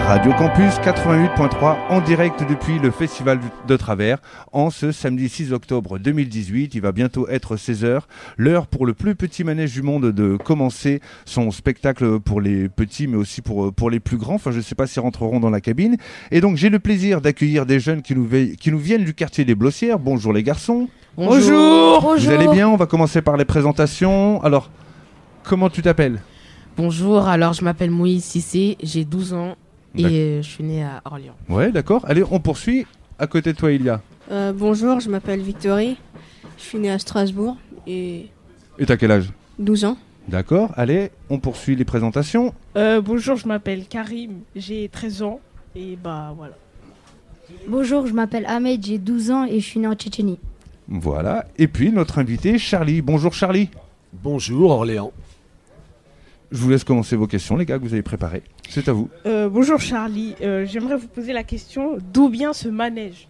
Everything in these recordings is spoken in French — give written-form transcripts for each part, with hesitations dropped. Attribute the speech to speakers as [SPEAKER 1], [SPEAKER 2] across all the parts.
[SPEAKER 1] Radio Campus 88.3 en direct depuis le Festival de Travers en ce samedi 6 octobre 2018. Il va bientôt être 16h. L'heure pour le plus petit manège du monde de commencer son spectacle pour les petits mais aussi pour les plus grands. Enfin, je ne sais pas s'ils rentreront dans la cabine. Et donc, j'ai le plaisir d'accueillir des jeunes qui nous viennent du quartier des Blossières. Bonjour les garçons.
[SPEAKER 2] Bonjour.
[SPEAKER 1] Vous allez bien? On va commencer par les présentations. Alors, comment tu t'appelles?
[SPEAKER 2] Bonjour, alors je m'appelle Moïse Cissé, j'ai 12 ans et je suis né à Orléans.
[SPEAKER 1] Ouais, d'accord. Allez, on poursuit. À côté de toi, Ilia.
[SPEAKER 3] Bonjour, je m'appelle Victorie, je suis né à Strasbourg et
[SPEAKER 1] t'as quel âge?
[SPEAKER 3] 12 ans.
[SPEAKER 1] D'accord. Allez, on poursuit les présentations.
[SPEAKER 4] Bonjour, je m'appelle Karim, j'ai 13 ans et voilà.
[SPEAKER 5] Bonjour, je m'appelle Ahmed, j'ai 12 ans et je suis né en Tchétchénie.
[SPEAKER 1] Voilà. Et puis, notre invité, Charlie. Bonjour, Charlie.
[SPEAKER 6] Bonjour, Orléans.
[SPEAKER 1] Je vous laisse commencer vos questions, les gars, que vous avez préparées. C'est à vous.
[SPEAKER 4] Bonjour Charlie, j'aimerais vous poser la question, d'où vient ce manège?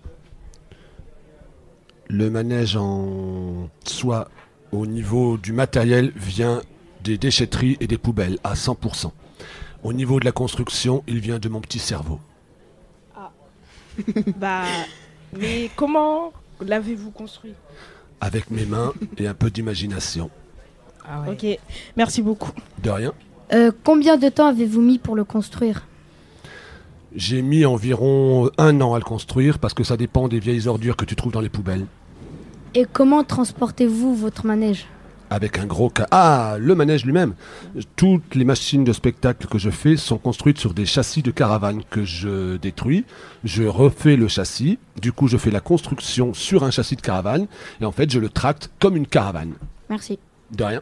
[SPEAKER 6] Le manège en soi, au niveau du matériel, vient des déchetteries et des poubelles, à 100%. Au niveau de la construction, il vient de mon petit cerveau.
[SPEAKER 4] Ah. Mais comment l'avez-vous construit?
[SPEAKER 6] Avec mes mains et un peu d'imagination.
[SPEAKER 2] Ah ouais.
[SPEAKER 4] Ok, merci beaucoup.
[SPEAKER 6] De rien.
[SPEAKER 5] Combien de temps avez-vous mis pour le construire?
[SPEAKER 6] J'ai mis environ 1 an à le construire parce que ça dépend des vieilles ordures que tu trouves dans les poubelles.
[SPEAKER 5] Et comment transportez-vous votre manège?
[SPEAKER 6] Avec un gros le manège lui-même. Toutes les machines de spectacle que je fais sont construites sur des châssis de caravane que je détruis. Je refais le châssis. Du coup, je fais la construction sur un châssis de caravane. Et en fait, je le tracte comme une caravane.
[SPEAKER 5] Merci.
[SPEAKER 6] De rien.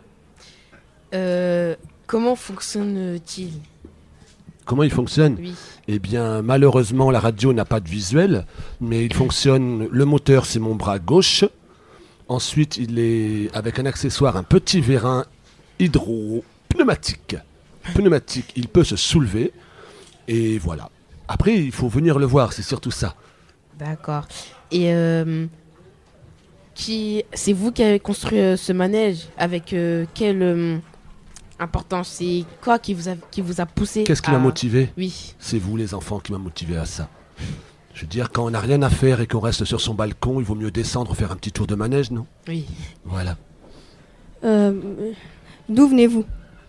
[SPEAKER 2] Comment fonctionne-t-il?
[SPEAKER 6] Comment il fonctionne?
[SPEAKER 2] Oui.
[SPEAKER 6] Eh bien, malheureusement, la radio n'a pas de visuel, mais il fonctionne. Le moteur, c'est mon bras gauche. Ensuite, il est avec un accessoire, un petit vérin hydro-pneumatique. Il peut se soulever. Et voilà. Après, il faut venir le voir, c'est surtout ça.
[SPEAKER 2] D'accord. Et c'est vous qui avez construit ce manège? Avec quelle importance? C'est quoi qui vous a poussé?
[SPEAKER 6] Qu'est-ce qui m'a motivé?
[SPEAKER 2] Oui.
[SPEAKER 6] C'est vous, les enfants, qui m'a motivé à ça. Je veux dire, quand on n'a rien à faire et qu'on reste sur son balcon, il vaut mieux descendre, faire un petit tour de manège, non?
[SPEAKER 2] Oui.
[SPEAKER 6] Voilà.
[SPEAKER 3] D'où venez-vous?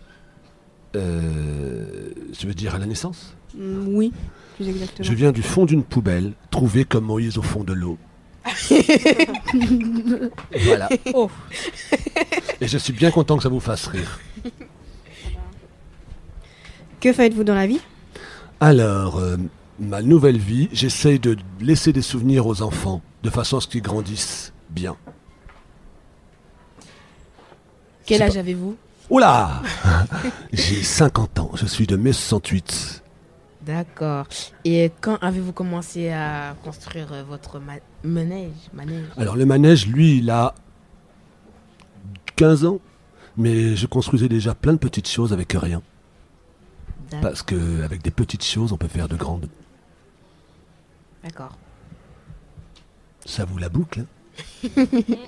[SPEAKER 6] Je veux dire à la naissance?
[SPEAKER 3] Oui, plus exactement.
[SPEAKER 6] Je viens du fond d'une poubelle, trouvée comme Moïse au fond de l'eau. Voilà.
[SPEAKER 4] Oh.
[SPEAKER 6] Et je suis bien content que ça vous fasse rire.
[SPEAKER 3] Que faites-vous dans la vie?
[SPEAKER 6] Alors, ma nouvelle vie, j'essaye de laisser des souvenirs aux enfants, de façon à ce qu'ils grandissent bien.
[SPEAKER 2] Quel âge avez-vous?
[SPEAKER 6] Oula. J'ai 50 ans, je suis de mai 68.
[SPEAKER 2] D'accord. Et quand avez-vous commencé à construire votre manège?
[SPEAKER 6] Alors le manège, lui, il a 15 ans, mais je construisais déjà plein de petites choses avec rien.
[SPEAKER 2] D'accord.
[SPEAKER 6] Parce qu'avec des petites choses, on peut faire de grandes.
[SPEAKER 2] D'accord.
[SPEAKER 6] Ça vous la boucle, hein?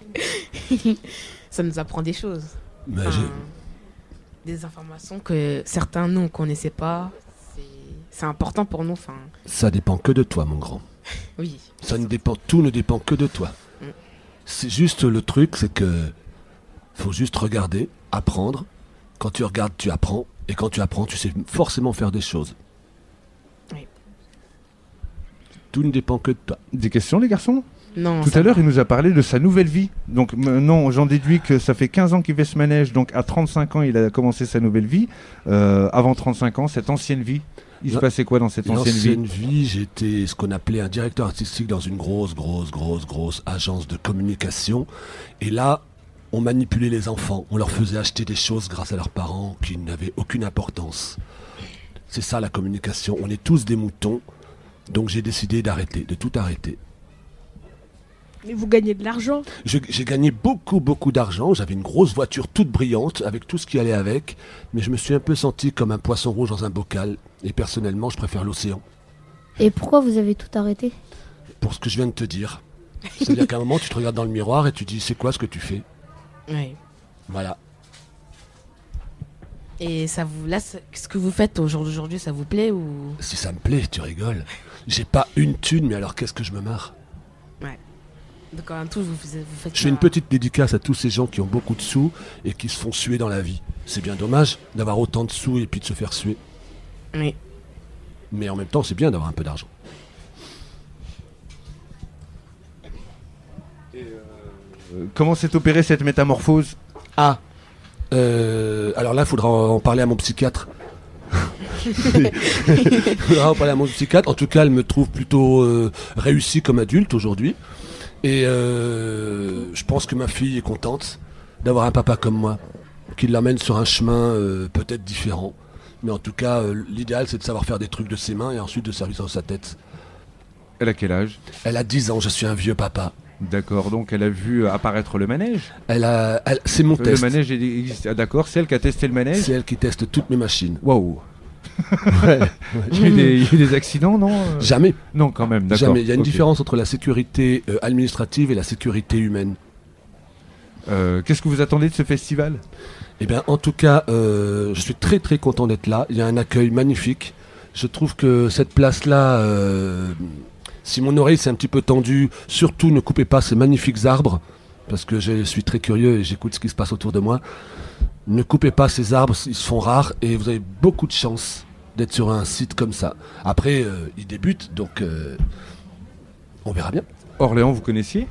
[SPEAKER 2] Ça nous apprend des choses.
[SPEAKER 6] Mais
[SPEAKER 2] des informations que certains nous ne connaissaient pas. C'est important pour nous.
[SPEAKER 6] Ça dépend que de toi, mon grand.
[SPEAKER 2] Oui.
[SPEAKER 6] Tout ne dépend que de toi. C'est juste le truc, c'est que faut juste regarder, apprendre. Quand tu regardes, tu apprends. Et quand tu apprends, tu sais forcément faire des choses.
[SPEAKER 2] Oui.
[SPEAKER 6] Tout ne dépend que de toi.
[SPEAKER 1] Des questions, les garçons?
[SPEAKER 2] Non.
[SPEAKER 1] Tout à l'heure, il nous a parlé de sa nouvelle vie. Donc maintenant, j'en déduis que ça fait 15 ans qu'il fait ce manège. Donc à 35 ans, il a commencé sa nouvelle vie. Avant 35 ans, cette ancienne vie, il se passait quoi dans cette ancienne vie?
[SPEAKER 6] J'étais ce qu'on appelait un directeur artistique dans une grosse agence de communication. Et là, on manipulait les enfants. On leur faisait acheter des choses grâce à leurs parents qui n'avaient aucune importance. C'est ça la communication. On est tous des moutons. Donc j'ai décidé de tout arrêter.
[SPEAKER 4] Mais vous gagnez de l'argent?
[SPEAKER 6] J'ai gagné beaucoup d'argent. J'avais une grosse voiture toute brillante avec tout ce qui allait avec. Mais je me suis un peu senti comme un poisson rouge dans un bocal. Et personnellement, je préfère l'océan.
[SPEAKER 5] Et pourquoi vous avez tout arrêté?
[SPEAKER 6] Pour ce que je viens de te dire. C'est-à-dire qu'à un moment, tu te regardes dans le miroir et tu dis, c'est quoi ce que tu fais?
[SPEAKER 2] Oui.
[SPEAKER 6] Voilà.
[SPEAKER 2] Et ça vous, là, ce que vous faites au jour d'aujourd'hui, ça vous plaît ou...
[SPEAKER 6] Si ça me plaît, tu rigoles. J'ai pas une thune, mais alors qu'est-ce que je me marre.
[SPEAKER 2] Donc en tout, vous faites...
[SPEAKER 6] Je fais une petite dédicace à tous ces gens qui ont beaucoup de sous et qui se font suer dans la vie. C'est bien dommage d'avoir autant de sous et puis de se faire suer.
[SPEAKER 2] Oui.
[SPEAKER 6] Mais en même temps, c'est bien d'avoir un peu d'argent.
[SPEAKER 1] Comment s'est opérée cette métamorphose?
[SPEAKER 6] Ah, alors là, il faudra en parler à mon psychiatre. Il faudra en parler à mon psychiatre. En tout cas, elle me trouve plutôt réussie comme adulte aujourd'hui. Et je pense que ma fille est contente d'avoir un papa comme moi, qui l'amène sur un chemin peut-être différent. Mais en tout cas, l'idéal, c'est de savoir faire des trucs de ses mains et ensuite de servir dans sa tête.
[SPEAKER 1] Elle a quel âge?
[SPEAKER 6] Elle a 10 ans, je suis un vieux papa.
[SPEAKER 1] D'accord, donc elle a vu apparaître le manège.
[SPEAKER 6] C'est mon test.
[SPEAKER 1] Le manège existe. Ah, d'accord, c'est elle qui a testé le manège.
[SPEAKER 6] C'est elle qui teste toutes mes machines.
[SPEAKER 1] Waouh.
[SPEAKER 6] Ouais.
[SPEAKER 1] Il y a eu des accidents, non
[SPEAKER 6] Jamais.
[SPEAKER 1] Non, quand même, d'accord.
[SPEAKER 6] Jamais. Il y a une
[SPEAKER 1] Ok.
[SPEAKER 6] différence entre la sécurité administrative et la sécurité humaine.
[SPEAKER 1] Qu'est-ce que vous attendez de ce festival?
[SPEAKER 6] Eh bien, en tout cas, je suis très très content d'être là. Il y a un accueil magnifique. Je trouve que cette place-là, si mon oreille s'est un petit peu tendue, surtout ne coupez pas ces magnifiques arbres, parce que je suis très curieux et j'écoute ce qui se passe autour de moi. Ne coupez pas ces arbres, ils se font rares et vous avez beaucoup de chance d'être sur un site comme ça. Après, ils débutent, donc on verra bien.
[SPEAKER 1] Orléans, vous connaissiez?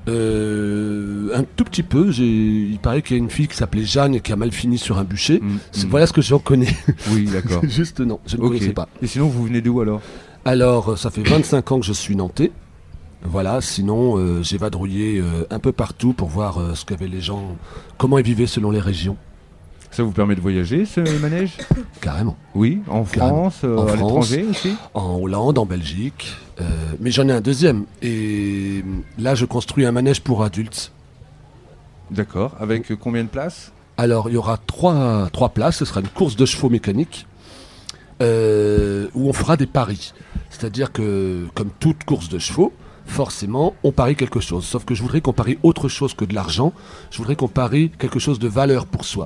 [SPEAKER 6] Un tout petit peu. Il paraît qu'il y a une fille qui s'appelait Jeanne et qui a mal fini sur un bûcher. Voilà ce que j'en connais.
[SPEAKER 1] Oui, d'accord.
[SPEAKER 6] Juste non, je ne
[SPEAKER 1] Ok.
[SPEAKER 6] connaissais pas.
[SPEAKER 1] Et sinon, vous venez d'où alors?
[SPEAKER 6] Alors, ça fait 25 ans que je suis nantais. Voilà, sinon j'ai vadrouillé un peu partout pour voir ce qu'avaient les gens, comment ils vivaient selon les régions.
[SPEAKER 1] Ça vous permet de voyager, ce manège?
[SPEAKER 6] Carrément.
[SPEAKER 1] Oui, en
[SPEAKER 6] Carrément.
[SPEAKER 1] France,
[SPEAKER 6] En
[SPEAKER 1] à
[SPEAKER 6] France.
[SPEAKER 1] l'étranger aussi?
[SPEAKER 6] En Hollande, en Belgique. Mais j'en ai un deuxième. Et là, je construis un manège pour adultes.
[SPEAKER 1] D'accord. Avec combien de places?
[SPEAKER 6] Alors, il y aura trois places. Ce sera une course de chevaux mécaniques où on fera des paris. C'est-à-dire que, comme toute course de chevaux, forcément, on parie quelque chose. Sauf que je voudrais qu'on parie autre chose que de l'argent. Je voudrais qu'on parie quelque chose de valeur pour soi.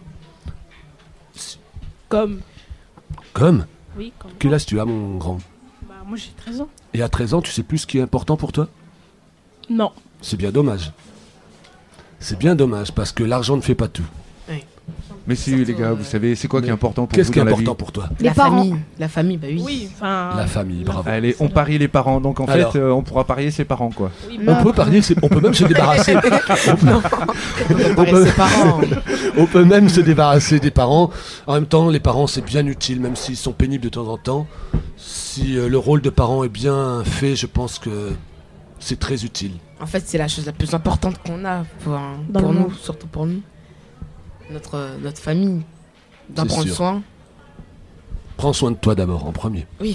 [SPEAKER 4] Comme.
[SPEAKER 6] Comme
[SPEAKER 4] Oui, comme.
[SPEAKER 6] Quel âge tu as, mon grand?
[SPEAKER 4] Bah, moi j'ai 13 ans.
[SPEAKER 6] Et à 13 ans, tu sais plus ce qui est important pour toi?
[SPEAKER 4] Non.
[SPEAKER 6] C'est bien dommage. C'est bien dommage, parce que l'argent ne fait pas tout.
[SPEAKER 1] Mais si,
[SPEAKER 2] Surtout,
[SPEAKER 1] les gars, vous savez, c'est quoi qui est important pour
[SPEAKER 6] Qu'est-ce
[SPEAKER 1] vous
[SPEAKER 6] qui est
[SPEAKER 1] dans la
[SPEAKER 6] important
[SPEAKER 1] vie?
[SPEAKER 6] pour toi?
[SPEAKER 5] Les parents.
[SPEAKER 2] La famille, bah oui.
[SPEAKER 4] Oui, enfin.
[SPEAKER 6] La famille, bravo.
[SPEAKER 1] Allez, on parie les parents. Donc en
[SPEAKER 6] Alors.
[SPEAKER 1] fait, on pourra parier ses parents, quoi.
[SPEAKER 4] Oui,
[SPEAKER 6] On peut parier, on peut même se débarrasser.
[SPEAKER 2] Préparer ses parents.
[SPEAKER 6] On peut même se débarrasser des parents. En même temps, les parents, c'est bien utile, même s'ils sont pénibles de temps en temps. Si le rôle de parent est bien fait, je pense que c'est très utile.
[SPEAKER 2] En fait, c'est la chose la plus importante qu'on a pour
[SPEAKER 4] Dans le
[SPEAKER 2] nous,
[SPEAKER 4] monde.
[SPEAKER 2] surtout pour nous. Notre famille. D'en
[SPEAKER 6] C'est
[SPEAKER 2] prendre
[SPEAKER 6] sûr.
[SPEAKER 2] soin.
[SPEAKER 6] Prends soin de toi d'abord, en premier.
[SPEAKER 2] Oui.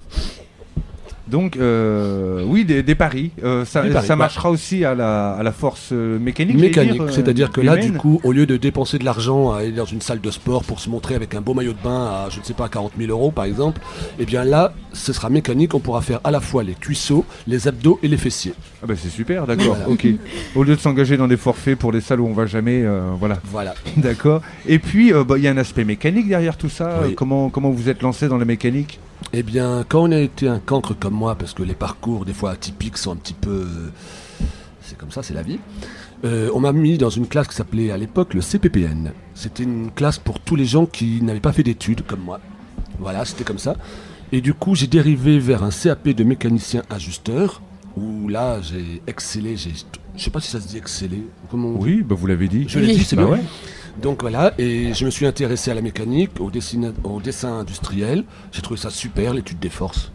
[SPEAKER 1] Donc, oui, des paris. Ça
[SPEAKER 6] Des paris,
[SPEAKER 1] ça
[SPEAKER 6] bah.
[SPEAKER 1] marchera aussi à la force mécanique. j'allais
[SPEAKER 6] Mécanique,
[SPEAKER 1] dire,
[SPEAKER 6] c'est-à-dire que là,
[SPEAKER 1] humaine.
[SPEAKER 6] du coup, au lieu de dépenser de l'argent à aller dans une salle de sport pour se montrer avec un beau maillot de bain à, je ne sais pas, 40 000 euros par exemple, eh bien là, ce sera mécanique, on pourra faire à la fois les cuisseaux, les abdos et les fessiers.
[SPEAKER 1] Ah bah c'est super, d'accord.
[SPEAKER 6] Voilà.
[SPEAKER 1] Ok. Au lieu de s'engager dans des forfaits pour les salles où on va jamais, voilà.
[SPEAKER 6] Voilà.
[SPEAKER 1] D'accord. Et puis, il y a un aspect mécanique derrière tout ça.
[SPEAKER 6] Oui.
[SPEAKER 1] Comment vous êtes lancé dans la mécanique?
[SPEAKER 6] Eh bien, quand on a été un cancre comme moi, parce que les parcours, des fois atypiques, sont un petit peu... c'est comme ça, c'est la vie. On m'a mis dans une classe qui s'appelait à l'époque le CPPN. C'était une classe pour tous les gens qui n'avaient pas fait d'études, comme moi. Voilà, c'était comme ça. Et du coup, j'ai dérivé vers un CAP de mécanicien ajusteur, où là, j'ai excellé. Je sais pas si ça se dit exceller. Comment on dit?
[SPEAKER 1] Oui, bah vous l'avez dit.
[SPEAKER 6] Je l'ai dit, c'est
[SPEAKER 1] Bah
[SPEAKER 6] bien.
[SPEAKER 1] ouais.
[SPEAKER 6] Donc voilà, et je me suis intéressé à la mécanique, au dessin industriel. J'ai trouvé ça super, l'étude des forces.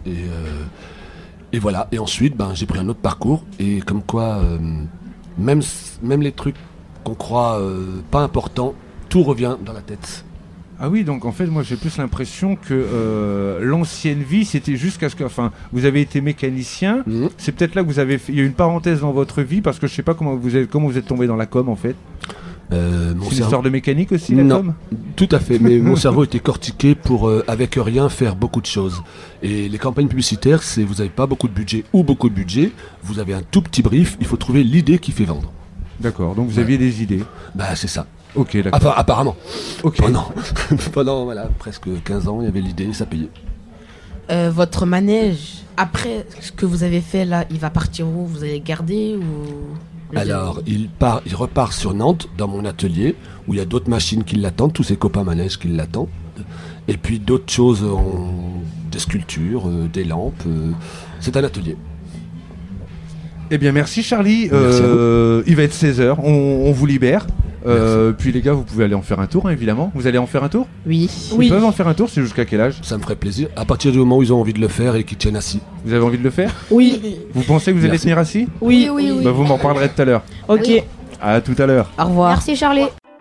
[SPEAKER 6] Et voilà. Et ensuite, j'ai pris un autre parcours. Et comme quoi, même les trucs qu'on croit pas importants, tout revient dans la tête.
[SPEAKER 1] Ah oui, donc en fait, moi j'ai plus l'impression que l'ancienne vie, c'était jusqu'à ce que, enfin, vous avez été mécanicien.
[SPEAKER 6] Mhm.
[SPEAKER 1] C'est peut-être là que vous avez fait, il y a eu une parenthèse dans votre vie parce que je sais pas comment vous êtes tombé dans la com en fait.
[SPEAKER 6] Mon
[SPEAKER 1] C'est une
[SPEAKER 6] cerveau-
[SPEAKER 1] histoire de mécanique aussi, la
[SPEAKER 6] Non.
[SPEAKER 1] com.
[SPEAKER 6] Tout à fait, mais mon cerveau était cortiqué pour, avec rien, faire beaucoup de choses. Et les campagnes publicitaires, vous n'avez pas beaucoup de budget ou beaucoup de budget, vous avez un tout petit brief, il faut trouver l'idée qui fait vendre.
[SPEAKER 1] D'accord, donc vous aviez des idées.
[SPEAKER 6] Bah c'est ça.
[SPEAKER 1] Ok, d'accord.
[SPEAKER 6] Apparemment.
[SPEAKER 1] Ok.
[SPEAKER 6] Pendant voilà, presque 15 ans, il y avait l'idée, ça payait.
[SPEAKER 2] Votre manège, après ce que vous avez fait là, il va partir où? Vous allez le garder ou...
[SPEAKER 6] Alors, il repart sur Nantes, dans mon atelier, où il y a d'autres machines qui l'attendent, tous ses copains manèges qui l'attendent. Et puis d'autres choses, des sculptures, des lampes. C'est un atelier.
[SPEAKER 1] Eh bien, merci Charlie.
[SPEAKER 6] Merci à vous.
[SPEAKER 1] Il va être 16h, on vous libère. Puis les gars, vous pouvez aller en faire un tour, hein, évidemment. Vous allez en faire un tour?
[SPEAKER 2] Oui.
[SPEAKER 1] Ils peuvent en faire un tour, c'est jusqu'à quel âge?
[SPEAKER 6] Ça me ferait plaisir. À partir du moment où ils ont envie de le faire et qu'ils tiennent assis.
[SPEAKER 1] Vous avez envie de le faire?
[SPEAKER 4] Oui.
[SPEAKER 1] Vous pensez que vous allez
[SPEAKER 6] Merci.
[SPEAKER 1] tenir assis?
[SPEAKER 4] Oui.
[SPEAKER 1] Bah, vous m'en parlerez tout à l'heure.
[SPEAKER 4] Ok.
[SPEAKER 5] Oui.
[SPEAKER 1] À tout à l'heure.
[SPEAKER 2] Au revoir.
[SPEAKER 5] Merci Charlie.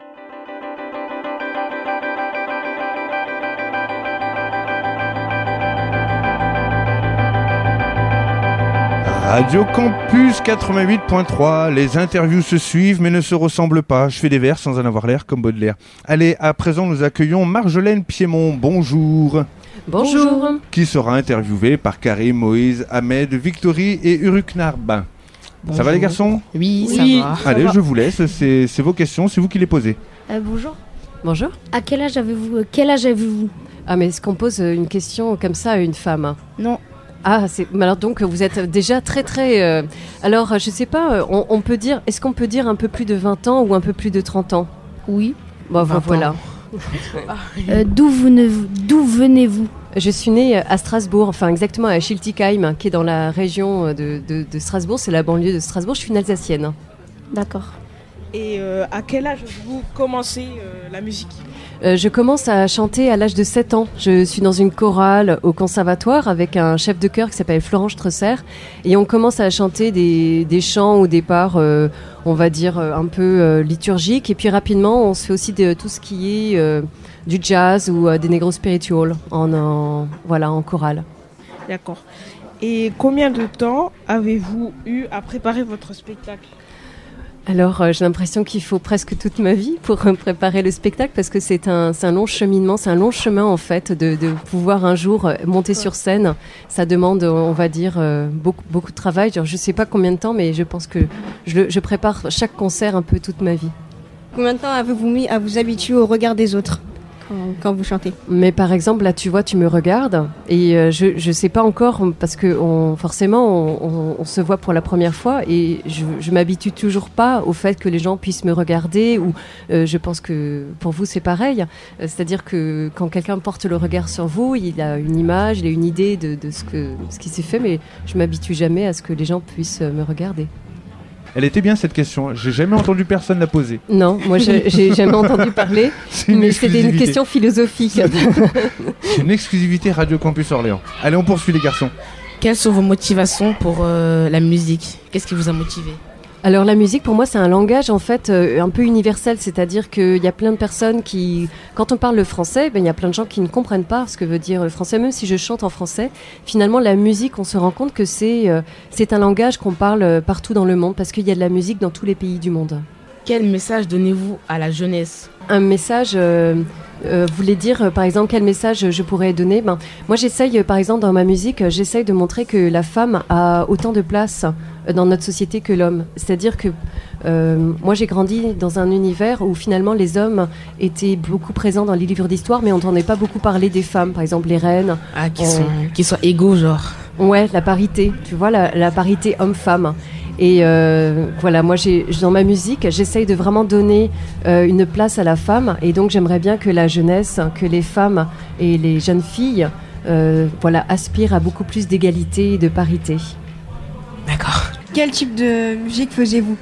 [SPEAKER 1] Radio Campus 88.3, les interviews se suivent mais ne se ressemblent pas. Je fais des vers sans en avoir l'air comme Baudelaire. Allez, à présent nous accueillons Marjolaine Piémont, bonjour.
[SPEAKER 7] Bonjour.
[SPEAKER 1] Qui sera interviewée par Karim, Moïse, Ahmed, Victory et Uruknarb. Ça va les garçons?
[SPEAKER 2] Oui,
[SPEAKER 4] Oui.
[SPEAKER 2] ça va.
[SPEAKER 4] Ça
[SPEAKER 1] Allez,
[SPEAKER 4] va.
[SPEAKER 1] je vous laisse, c'est vos questions, c'est vous qui les posez.
[SPEAKER 5] Bonjour.
[SPEAKER 7] Bonjour.
[SPEAKER 5] À quel âge avez-vous
[SPEAKER 7] Ah, mais est-ce qu'on pose une question comme ça à une femme?
[SPEAKER 5] Non.
[SPEAKER 7] Ah, alors donc vous êtes déjà très... alors, je sais pas, on peut dire... Est-ce qu'on peut dire un peu plus de 20 ans ou un peu plus de 30 ans?
[SPEAKER 5] Oui.
[SPEAKER 7] Bon,
[SPEAKER 2] 20
[SPEAKER 7] voilà.
[SPEAKER 5] D'où venez-vous?
[SPEAKER 7] Je suis née à Strasbourg, enfin exactement à Schiltigheim, qui est dans la région de Strasbourg. C'est la banlieue de Strasbourg. Je suis une Alsacienne.
[SPEAKER 5] D'accord.
[SPEAKER 4] Et à quel âge vous commencez la musique?
[SPEAKER 7] Je commence à chanter à l'âge de 7 ans. Je suis dans une chorale au conservatoire avec un chef de chœur qui s'appelle Florent Streusser. Et on commence à chanter des chants au départ, on va dire, un peu liturgiques. Et puis rapidement, on se fait aussi de tout ce qui est du jazz ou des negro spiritual en chorale.
[SPEAKER 4] D'accord. Et combien de temps avez-vous eu à préparer votre spectacle?
[SPEAKER 7] Alors, j'ai l'impression qu'il faut presque toute ma vie pour préparer le spectacle parce que c'est un long cheminement, c'est un long chemin en fait de pouvoir un jour monter sur scène. Ça demande, on va dire, beaucoup de travail. Genre, je ne sais pas combien de temps, mais je pense que je prépare chaque concert un peu toute ma vie.
[SPEAKER 3] Combien de temps avez-vous mis à vous habituer au regard des autres quand vous chantez?
[SPEAKER 7] Mais par exemple, là, tu vois, tu me regardes et je sais pas encore parce que forcément, on se voit pour la première fois et je m'habitue toujours pas au fait que les gens puissent me regarder ou je pense que pour vous, c'est pareil. C'est-à-dire que quand quelqu'un porte le regard sur vous, il a une image, il a une idée de ce qui s'est fait, mais je m'habitue jamais à ce que les gens puissent me regarder.
[SPEAKER 1] Elle était bien cette question, j'ai jamais entendu personne la poser.
[SPEAKER 7] Non, moi, j'ai jamais entendu parler, mais c'était une
[SPEAKER 1] exclusivité.
[SPEAKER 7] question philosophique.
[SPEAKER 1] C'est une exclusivité Radio Campus Orléans. Allez, on poursuit les garçons.
[SPEAKER 2] Quelles sont vos motivations pour la musique? Qu'est-ce qui vous a motivé?
[SPEAKER 7] Alors la musique pour moi c'est un langage en fait un peu universel, c'est-à-dire qu'il y a plein de personnes qui, quand on parle le français, il y a plein de gens qui ne comprennent pas ce que veut dire le français, même si je chante en français. Finalement la musique, on se rend compte que c'est un langage qu'on parle partout dans le monde parce qu'il y a de la musique dans tous les pays du monde.
[SPEAKER 2] Quel message donnez-vous à la jeunesse?
[SPEAKER 7] Un message, vous voulez dire par exemple quel message je pourrais donner? Moi j'essaye par exemple dans ma musique, j'essaye de montrer que la femme a autant de place dans notre société que l'homme. C'est-à-dire que moi j'ai grandi dans un univers où finalement les hommes étaient beaucoup présents dans les livres d'histoire mais on n'entendait pas beaucoup parler des femmes, par exemple les reines.
[SPEAKER 2] Ah, qui sont égaux genre.
[SPEAKER 7] Ouais, la parité, tu vois, la parité homme-femme. Et voilà, moi dans ma musique, j'essaye de vraiment donner une place à la femme et donc j'aimerais bien que la jeunesse, que les femmes et les jeunes filles aspirent à beaucoup plus d'égalité et de parité.
[SPEAKER 2] D'accord.
[SPEAKER 3] Quel type de musique faisiez-vous?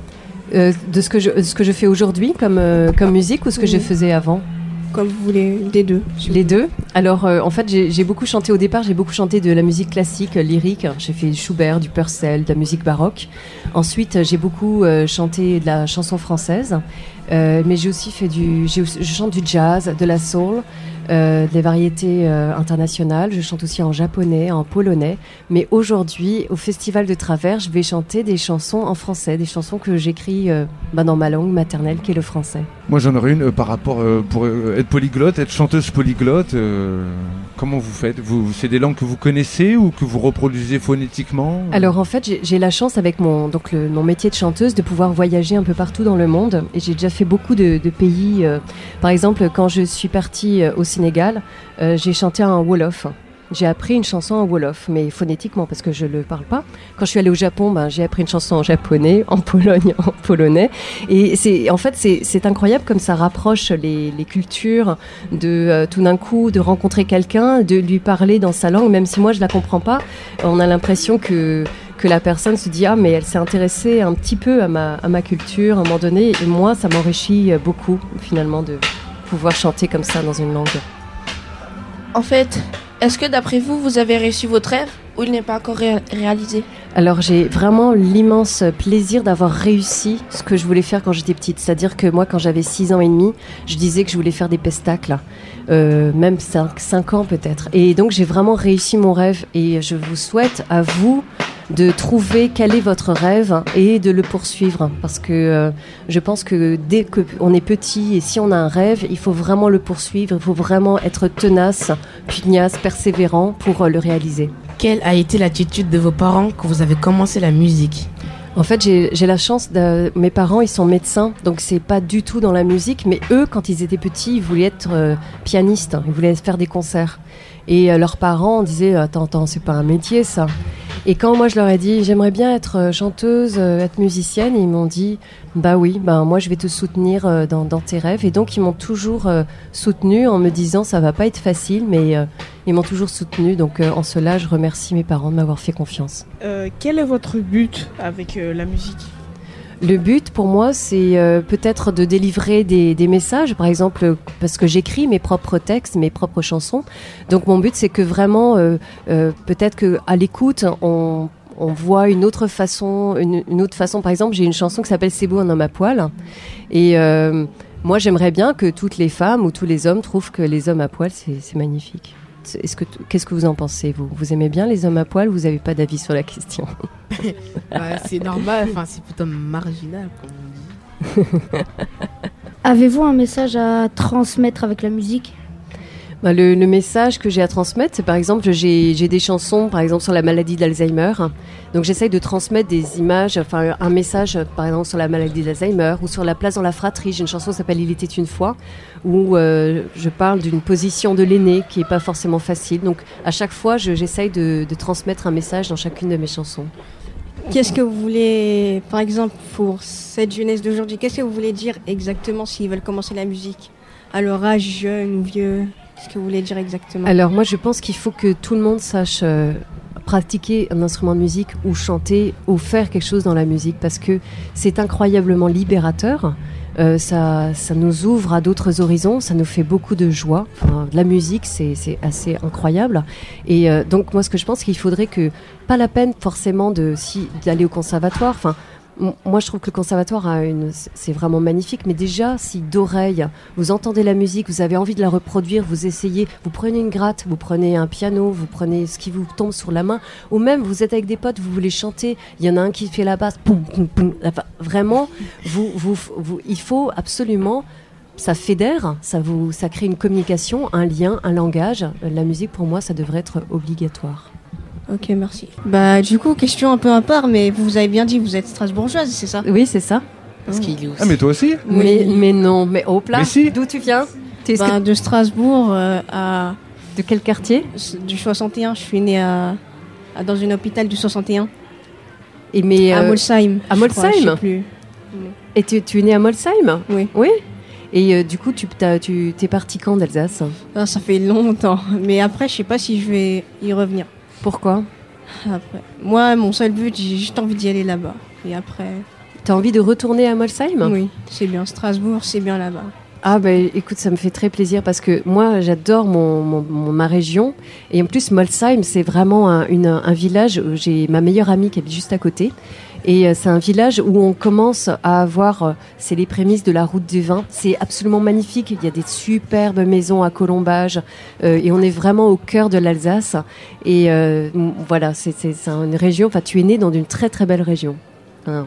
[SPEAKER 7] De ce que je fais aujourd'hui comme musique ou ce que je faisais avant?
[SPEAKER 3] Comme vous voulez, des deux.
[SPEAKER 7] Les deux. Alors, en fait, j'ai beaucoup chanté au départ, j'ai beaucoup chanté de la musique classique, lyrique. J'ai fait du Schubert, du Purcell, de la musique baroque. Ensuite, j'ai beaucoup chanté de la chanson française. Mais j'ai aussi fait je chante du jazz, de la soul, des variétés internationales. Je chante aussi en japonais, en polonais. Mais aujourd'hui, au Festival de Travers, je vais chanter des chansons en français, des chansons que j'écris dans ma langue maternelle qui est le français.
[SPEAKER 1] Moi j'en aurais une par rapport pour être polyglotte, être chanteuse polyglotte. Comment vous faites c'est des langues que vous connaissez ou que vous reproduisez phonétiquement?
[SPEAKER 7] Alors en fait j'ai la chance avec mon métier de chanteuse de pouvoir voyager un peu partout dans le monde et j'ai déjà fait beaucoup de pays. Par exemple quand je suis partie au Sénégal, j'ai chanté en Wolof. J'ai appris une chanson en Wolof, mais phonétiquement parce que je le parle pas. Quand je suis allée au Japon, j'ai appris une chanson en japonais, en Pologne, en polonais. Et c'est incroyable comme ça rapproche les cultures de tout d'un coup de rencontrer quelqu'un, de lui parler dans sa langue, même si moi je la comprends pas. On a l'impression que la personne se dit mais elle s'est intéressée un petit peu à ma culture à un moment donné. Et moi, ça m'enrichit beaucoup finalement de pouvoir chanter comme ça dans une langue.
[SPEAKER 8] En fait, est-ce que d'après vous, vous avez réussi votre rêve ou il n'est pas encore réalisé?
[SPEAKER 7] Alors j'ai vraiment l'immense plaisir d'avoir réussi ce que je voulais faire quand j'étais petite. C'est-à-dire que moi, quand j'avais 6 ans et demi, je disais que je voulais faire des pestacles, même 5 ans peut-être. Et donc j'ai vraiment réussi mon rêve et je vous souhaite à vous de trouver quel est votre rêve et de le poursuivre parce que je pense que dès qu'on est petit et si on a un rêve, il faut vraiment le poursuivre, il faut vraiment être tenace, pugnace, persévérant pour le réaliser.
[SPEAKER 2] Quelle a été l'attitude de vos parents quand vous avez commencé la musique?
[SPEAKER 7] En fait, j'ai la chance mes parents, ils sont médecins, donc c'est pas du tout dans la musique, mais eux, quand ils étaient petits, ils voulaient être pianistes, ils voulaient faire des concerts. Et leurs parents disaient « Attends, c'est pas un métier, ça ». Et quand moi je leur ai dit j'aimerais bien être chanteuse, être musicienne, ils m'ont dit bah oui, moi je vais te soutenir dans tes rêves. Et donc ils m'ont toujours soutenue en me disant ça va pas être facile, mais ils m'ont toujours soutenue. Donc en cela je remercie mes parents de m'avoir fait confiance.
[SPEAKER 4] Quel est votre but avec la musique ?
[SPEAKER 7] Le but pour moi c'est peut-être de délivrer des messages, par exemple parce que j'écris mes propres textes, mes propres chansons. Donc mon but c'est que vraiment peut-être qu'à l'écoute on voit une autre façon. Par exemple j'ai une chanson qui s'appelle C'est beau un homme à poil et moi j'aimerais bien que toutes les femmes ou tous les hommes trouvent que les hommes à poil c'est magnifique. Qu'est-ce que vous en pensez, vous aimez bien les hommes à poil ou vous n'avez pas d'avis sur la question?
[SPEAKER 2] C'est normal, c'est plutôt marginal comme on dit.
[SPEAKER 5] Avez-vous un message à transmettre avec la musique?
[SPEAKER 7] Le message que j'ai à transmettre, c'est par exemple, j'ai des chansons par exemple sur la maladie d'Alzheimer. Donc j'essaye de transmettre des images, un message par exemple sur la maladie d'Alzheimer ou sur la place dans la fratrie. J'ai une chanson qui s'appelle Il était une fois où je parle d'une position de l'aîné qui n'est pas forcément facile. Donc à chaque fois, j'essaye de transmettre un message dans chacune de mes chansons.
[SPEAKER 3] Qu'est-ce que vous voulez, par exemple, pour cette jeunesse d'aujourd'hui, qu'est-ce que vous voulez dire exactement s'ils veulent commencer la musique? À leur âge, jeune ou vieux? Qu'est-ce que vous voulez dire exactement?
[SPEAKER 7] Alors moi je pense qu'il faut que tout le monde sache pratiquer un instrument de musique ou chanter ou faire quelque chose dans la musique parce que c'est incroyablement libérateur. Ça nous ouvre à d'autres horizons, ça nous fait beaucoup de joie. La musique, c'est assez incroyable. Et donc moi, ce que je pense, c'est qu'il faudrait que, pas la peine forcément d'aller au conservatoire. Moi, je trouve que le conservatoire c'est vraiment magnifique. Mais déjà, si d'oreille, vous entendez la musique, vous avez envie de la reproduire, vous essayez, vous prenez une gratte, vous prenez un piano, vous prenez ce qui vous tombe sur la main, ou même vous êtes avec des potes, vous voulez chanter, il y en a un qui fait la basse, poum, poum, poum. Vraiment, il faut absolument, ça fédère, ça crée une communication, un lien, un langage. La musique, pour moi, ça devrait être obligatoire.
[SPEAKER 3] Ok, merci. Du coup, question un peu à part, mais vous avez bien dit, vous êtes strasbourgeoise, c'est ça?
[SPEAKER 7] Oui, c'est ça.
[SPEAKER 2] Parce qu'il est aussi...
[SPEAKER 1] Ah, mais toi aussi?
[SPEAKER 7] Mais non, mais au plat.
[SPEAKER 1] Mais si.
[SPEAKER 7] D'où tu viens?
[SPEAKER 3] De Strasbourg à...
[SPEAKER 7] De quel quartier?
[SPEAKER 3] Du 61, je suis née dans un hôpital du 61.
[SPEAKER 7] À
[SPEAKER 3] Molsheim.
[SPEAKER 7] À Molsheim?
[SPEAKER 3] Je sais plus.
[SPEAKER 7] Et tu es née à Molsheim?
[SPEAKER 3] Oui.
[SPEAKER 7] Oui. Et du coup, tu t'es partie quand d'Alsace?
[SPEAKER 3] Ça fait longtemps, mais après, je sais pas si je vais y revenir.
[SPEAKER 7] Pourquoi?
[SPEAKER 3] Après, moi, mon seul but, j'ai juste envie d'y aller là-bas. Et après...
[SPEAKER 7] T'as envie de retourner à Molsheim?
[SPEAKER 3] Oui, c'est bien. Strasbourg, c'est bien là-bas.
[SPEAKER 7] Ah écoute, ça me fait très plaisir parce que moi, j'adore ma région. Et en plus, Molsheim, c'est vraiment un village où j'ai ma meilleure amie qui habite juste à côté. Et c'est un village où on commence à avoir, c'est les prémices de la route du vin. C'est absolument magnifique. Il y a des superbes maisons à colombages et on est vraiment au cœur de l'Alsace. Et voilà, c'est une région. Tu es né dans une très très belle région.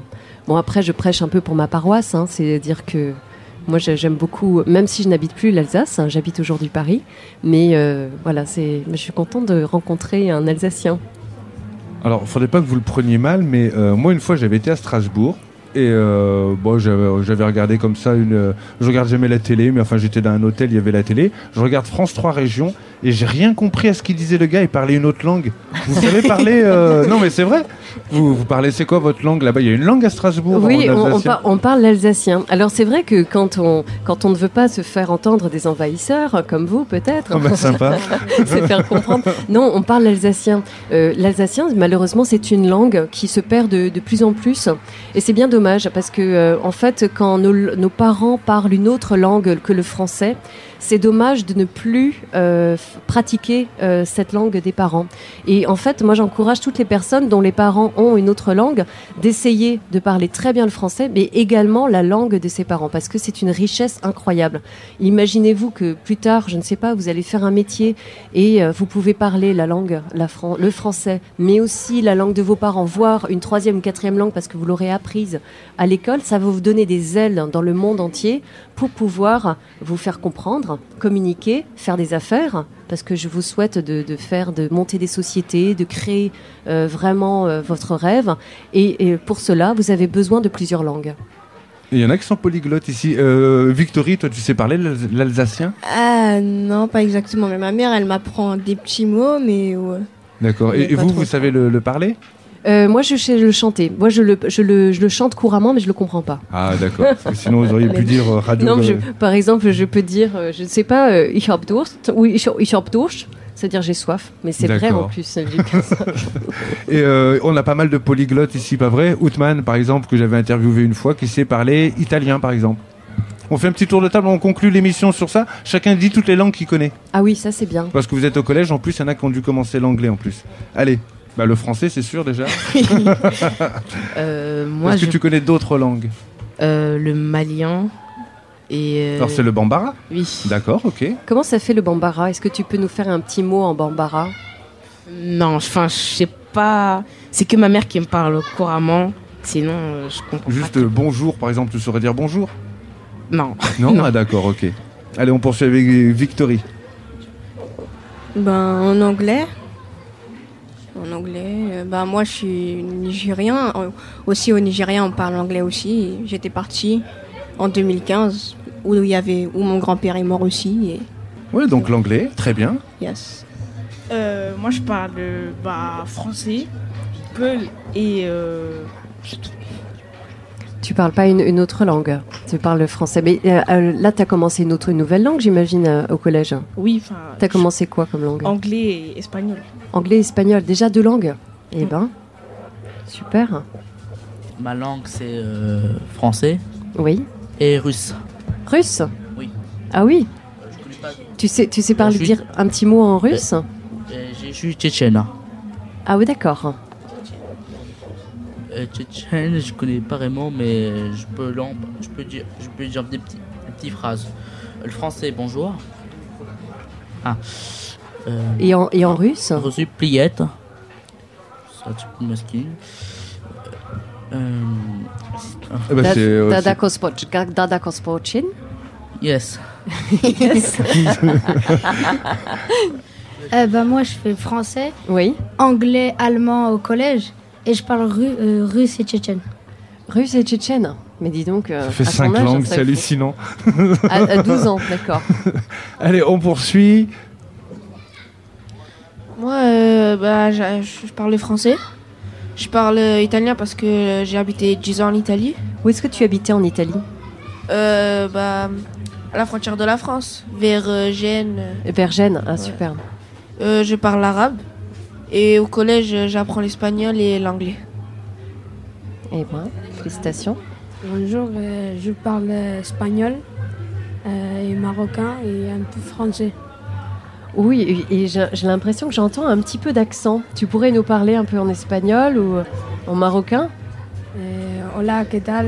[SPEAKER 7] Bon, après, je prêche un peu pour ma paroisse, hein, c'est-à-dire que moi, j'aime beaucoup, même si je n'habite plus l'Alsace, hein, j'habite aujourd'hui Paris, mais voilà, je suis contente de rencontrer un Alsacien.
[SPEAKER 1] Alors, il ne faudrait pas que vous le preniez mal, mais moi, une fois, j'avais été à Strasbourg. Et bon, j'avais regardé comme ça je regarde jamais la télé, mais enfin j'étais dans un hôtel, il y avait la télé. Je regarde France 3 Régions et j'ai rien compris à ce qu'il disait le gars. Il parlait une autre langue. Vous savez parler Non, mais c'est vrai. Vous parlez, c'est quoi votre langue là-bas? Il y a une langue à Strasbourg.
[SPEAKER 7] Oui, on parle l'alsacien. Alors c'est vrai que quand on ne veut pas se faire entendre des envahisseurs, comme vous peut-être,
[SPEAKER 1] oh, bah, sympa.
[SPEAKER 7] se faire comprendre. Non, on parle l'alsacien. L'alsacien, malheureusement, c'est une langue qui se perd de plus en plus. Et c'est bien dommage parce que, en fait, quand nos parents parlent une autre langue que le français, c'est dommage de ne plus pratiquer cette langue des parents. Et en fait, moi, j'encourage toutes les personnes dont les parents ont une autre langue d'essayer de parler très bien le français, mais également la langue de ses parents, parce que c'est une richesse incroyable. Imaginez-vous que plus tard, je ne sais pas, vous allez faire un métier et vous pouvez parler la langue, le français, mais aussi la langue de vos parents, voire une 3e ou 4e langue, parce que vous l'aurez apprise à l'école. Ça va vous donner des ailes dans le monde entier pour pouvoir vous faire comprendre, communiquer, faire des affaires, parce que je vous souhaite de monter des sociétés, de créer vraiment votre rêve. Et pour cela, vous avez besoin de plusieurs langues.
[SPEAKER 1] Il y en a qui sont polyglottes ici. Victory, toi, tu sais parler l'alsacien?
[SPEAKER 3] Ah non, pas exactement. Mais ma mère, elle m'apprend des petits mots, mais ouais.
[SPEAKER 1] D'accord. Et vous savez le parler?
[SPEAKER 7] Moi, je sais le chanter. Moi, je le chante couramment, mais je le comprends pas.
[SPEAKER 1] Ah, d'accord. Parce que sinon, vous auriez pu dire radio.
[SPEAKER 7] Non, par exemple, je peux dire, je ne sais pas, ich hab Durst ou ich hab Durst, c'est-à-dire j'ai soif. Mais c'est vrai en plus.
[SPEAKER 1] Et on a pas mal de polyglottes ici, pas vrai? Outman, par exemple, que j'avais interviewé une fois, qui sait parler italien, par exemple. On fait un petit tour de table, on conclut l'émission sur ça. Chacun dit toutes les langues qu'il connaît.
[SPEAKER 7] Ah oui, ça c'est bien.
[SPEAKER 1] Parce que vous êtes au collège, en plus, il y en a qui ont dû commencer l'anglais en plus. Allez. Bah, le français, c'est sûr déjà.
[SPEAKER 2] Moi,
[SPEAKER 1] est-ce que tu connais d'autres langues?
[SPEAKER 2] Le malien et...
[SPEAKER 1] Alors c'est le bambara?
[SPEAKER 2] Oui.
[SPEAKER 1] D'accord, ok.
[SPEAKER 7] Comment ça fait le bambara? Est-ce que tu peux nous faire un petit mot en bambara?
[SPEAKER 2] Non, enfin, je sais pas. C'est que ma mère qui me parle couramment. Sinon, je comprends
[SPEAKER 1] juste
[SPEAKER 2] pas. Juste
[SPEAKER 1] bonjour, par exemple, tu saurais dire bonjour?
[SPEAKER 2] Non.
[SPEAKER 1] Non, non. Ah d'accord, ok. Allez, on poursuit avec Victory.
[SPEAKER 3] Ben, en anglais. Moi je suis nigérien. Aussi au Nigeria on parle anglais aussi. J'étais partie en 2015 où mon grand-père est mort aussi. Et...
[SPEAKER 1] Oui, donc l'anglais, très bien.
[SPEAKER 3] Yes.
[SPEAKER 4] Moi je parle français, peu et
[SPEAKER 7] Tu parles pas une autre langue, tu parles le français. Mais là, tu as commencé une nouvelle langue, j'imagine, au collège.
[SPEAKER 4] Oui, enfin.
[SPEAKER 7] Tu as commencé quoi comme langue?
[SPEAKER 4] Anglais et espagnol.
[SPEAKER 7] Anglais et espagnol, déjà 2 langues. Eh ben, super.
[SPEAKER 9] Ma langue, c'est français.
[SPEAKER 7] Oui.
[SPEAKER 9] Et russe.
[SPEAKER 7] Russe?
[SPEAKER 9] Oui.
[SPEAKER 7] Ah oui.
[SPEAKER 9] Je connais pas.
[SPEAKER 7] Tu sais dire un petit mot en russe?
[SPEAKER 9] Je suis tchétchène.
[SPEAKER 7] Ah oui, d'accord.
[SPEAKER 9] Tchétchène, je connais pas vraiment, mais je peux dire des petites phrases. Le français, bonjour. Ah.
[SPEAKER 7] Et en russe?
[SPEAKER 9] Russe, pliette. Ça, tu peux masculin.
[SPEAKER 7] Dada Kospochin?
[SPEAKER 9] Yes.
[SPEAKER 7] Yes.
[SPEAKER 5] Moi, je fais français,
[SPEAKER 7] oui,
[SPEAKER 5] anglais, allemand au collège. Et je parle russe et tchétchène.
[SPEAKER 7] Russe et tchétchène? Mais dis donc...
[SPEAKER 1] ça fait 5 langues, c'est hallucinant.
[SPEAKER 7] À 12 ans, d'accord.
[SPEAKER 1] Allez, on poursuit.
[SPEAKER 8] Moi, je parle français. Je parle italien parce que j'ai habité 10 ans en Italie.
[SPEAKER 7] Où est-ce que tu habitais en Italie?
[SPEAKER 8] À la frontière de la France, vers Gênes.
[SPEAKER 7] Vers Gênes, ah,
[SPEAKER 8] ouais.
[SPEAKER 7] Super.
[SPEAKER 8] Je parle l'arabe. Et au collège, j'apprends l'espagnol et l'anglais.
[SPEAKER 7] Eh bien, félicitations.
[SPEAKER 10] Bonjour, je parle espagnol et marocain et un peu français.
[SPEAKER 7] Oui, et j'ai l'impression que j'entends un petit peu d'accent. Tu pourrais nous parler un peu en espagnol ou en marocain?
[SPEAKER 10] Hola, ¿qué tal?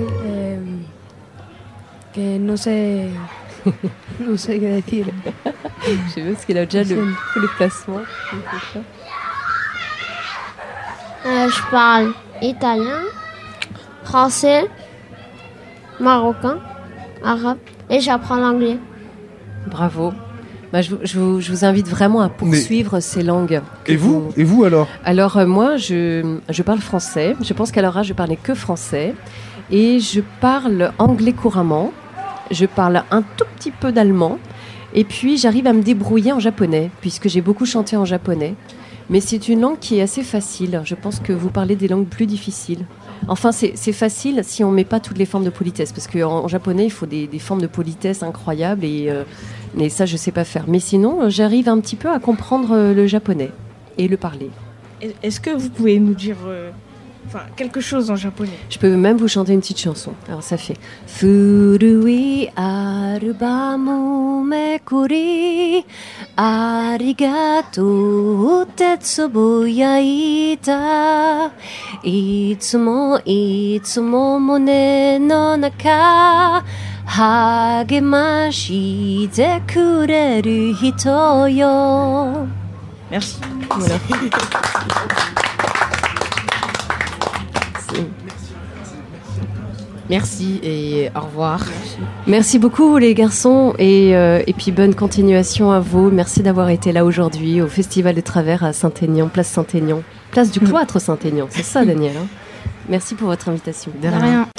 [SPEAKER 10] Que no sé qué decir.
[SPEAKER 7] Je sais pas, parce qu'il a déjà tous les placements.
[SPEAKER 11] Je parle italien, français, marocain, arabe et j'apprends l'anglais.
[SPEAKER 7] Bravo. Bah, je vous invite vraiment à poursuivre ces langues.
[SPEAKER 1] Et vous alors?
[SPEAKER 7] Alors moi, je parle français. Je pense qu'à leur âge, je parlais que français. Et je parle anglais couramment. Je parle un tout petit peu d'allemand. Et puis, j'arrive à me débrouiller en japonais, puisque j'ai beaucoup chanté en japonais. Mais c'est une langue qui est assez facile. Je pense que vous parlez des langues plus difficiles. Enfin, c'est facile si on ne met pas toutes les formes de politesse. Parce qu'en japonais, il faut des formes de politesse incroyables. Et ça, je ne sais pas faire. Mais sinon, j'arrive un petit peu à comprendre le japonais et le parler.
[SPEAKER 4] Est-ce que vous pouvez nous dire quelque chose en japonais?
[SPEAKER 7] Je peux même vous chanter une petite chanson. Alors ça fait Furui arubamu mekuri arigatou te tsubuyaita itsumo mone no naka hagemashite kureru hito yo.
[SPEAKER 4] Merci.
[SPEAKER 7] Voilà.
[SPEAKER 2] Merci et au revoir.
[SPEAKER 7] Merci beaucoup les garçons et puis bonne continuation à vous. Merci d'avoir été là aujourd'hui au Festival de Travers à Saint-Aignan, place Saint-Aignan, place du cloître Saint-Aignan. C'est ça Daniel, hein? Merci pour votre invitation.
[SPEAKER 2] De rien.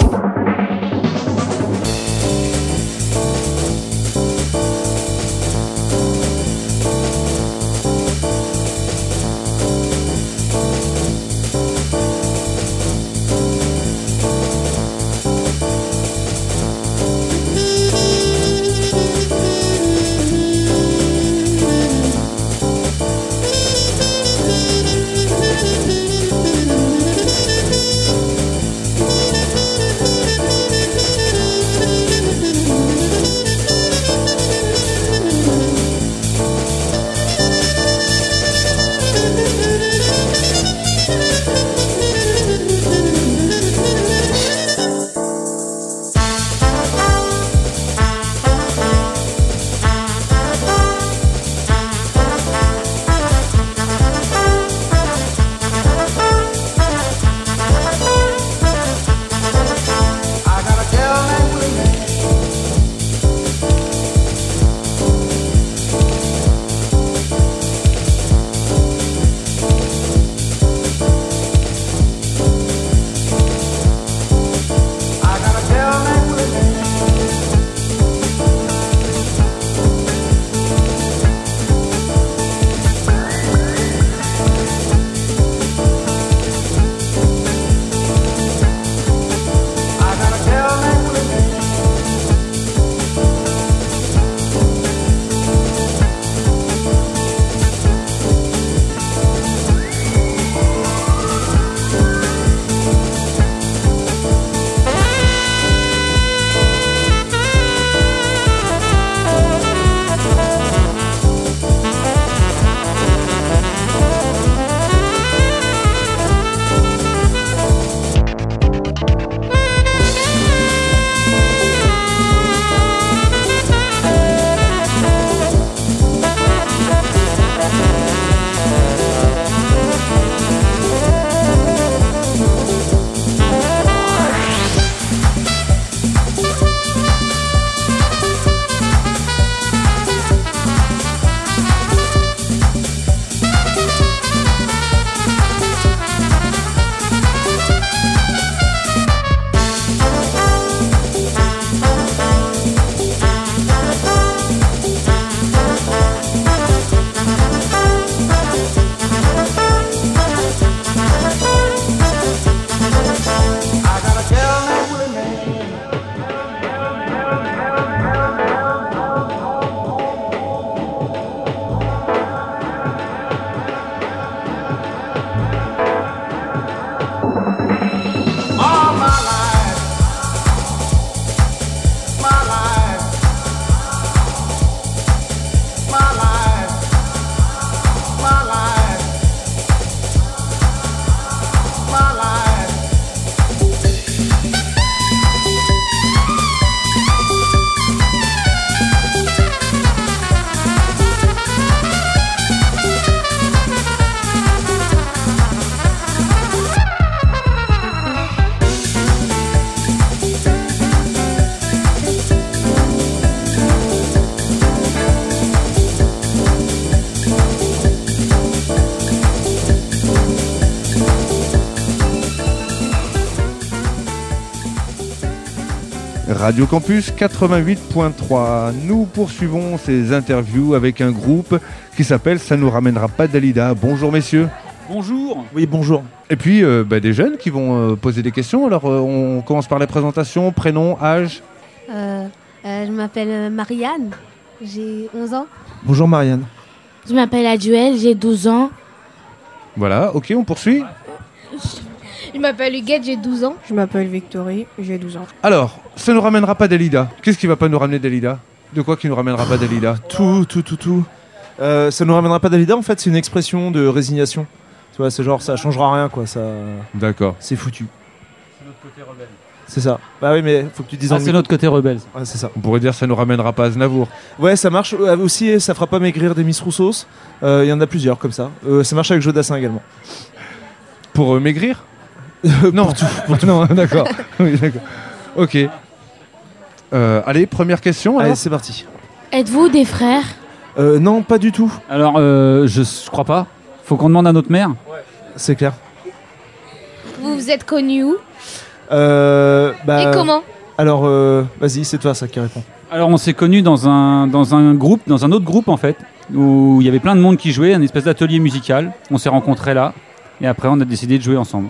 [SPEAKER 1] Radio Campus 88.3. Nous poursuivons ces interviews avec un groupe qui s'appelle Ça nous ramènera pas Dalida. Bonjour messieurs.
[SPEAKER 12] Bonjour. Oui, bonjour.
[SPEAKER 1] Et puis des jeunes qui vont poser des questions. Alors on commence par les présentations, prénom, âge.
[SPEAKER 13] Je m'appelle Marianne, j'ai 11 ans.
[SPEAKER 12] Bonjour Marianne.
[SPEAKER 13] Je m'appelle Adjuel, j'ai 12 ans.
[SPEAKER 1] Voilà, ok, on poursuit.
[SPEAKER 13] Je m'appelle Huguette, j'ai 12 ans.
[SPEAKER 3] Je m'appelle Victorie, j'ai 12 ans.
[SPEAKER 1] Alors, ça nous ramènera pas Dalida. Qu'est-ce qui va pas nous ramener Dalida? De quoi qui nous ramènera pas Dalida?
[SPEAKER 12] Tout. Ça nous ramènera pas Dalida, en fait, c'est une expression de résignation. Tu vois, c'est genre, ça changera rien, quoi. Ça...
[SPEAKER 1] D'accord.
[SPEAKER 12] C'est foutu. C'est notre côté rebelle. C'est ça. Bah oui, mais faut que tu dises
[SPEAKER 14] c'est notre côté rebelle.
[SPEAKER 12] Ouais, c'est ça.
[SPEAKER 1] On pourrait dire ça nous ramènera pas Aznavour.
[SPEAKER 12] Ouais, ça marche aussi, ça fera pas maigrir des Miss Roussos. Il y en a plusieurs comme ça. Ça marche avec Jodassin également.
[SPEAKER 1] Pour maigrir? Non,
[SPEAKER 12] pour tout.
[SPEAKER 1] Non, d'accord. Oui, d'accord. Ok. Allez, première question.
[SPEAKER 12] Allez,
[SPEAKER 1] alors.
[SPEAKER 12] c'est parti.
[SPEAKER 13] Êtes-vous des frères?
[SPEAKER 12] Non, pas du tout.
[SPEAKER 14] Alors, je crois pas. Faut qu'on demande à notre mère.
[SPEAKER 12] Ouais. C'est clair.
[SPEAKER 13] Vous vous êtes connus où?
[SPEAKER 12] Et
[SPEAKER 13] comment?
[SPEAKER 12] Alors, vas-y, c'est toi ça qui répond.
[SPEAKER 14] Alors, on s'est connus dans un groupe, dans un autre groupe en fait, où il y avait plein de monde qui jouait, un espèce d'atelier musical. On s'est rencontrés là, et après on a décidé de jouer ensemble.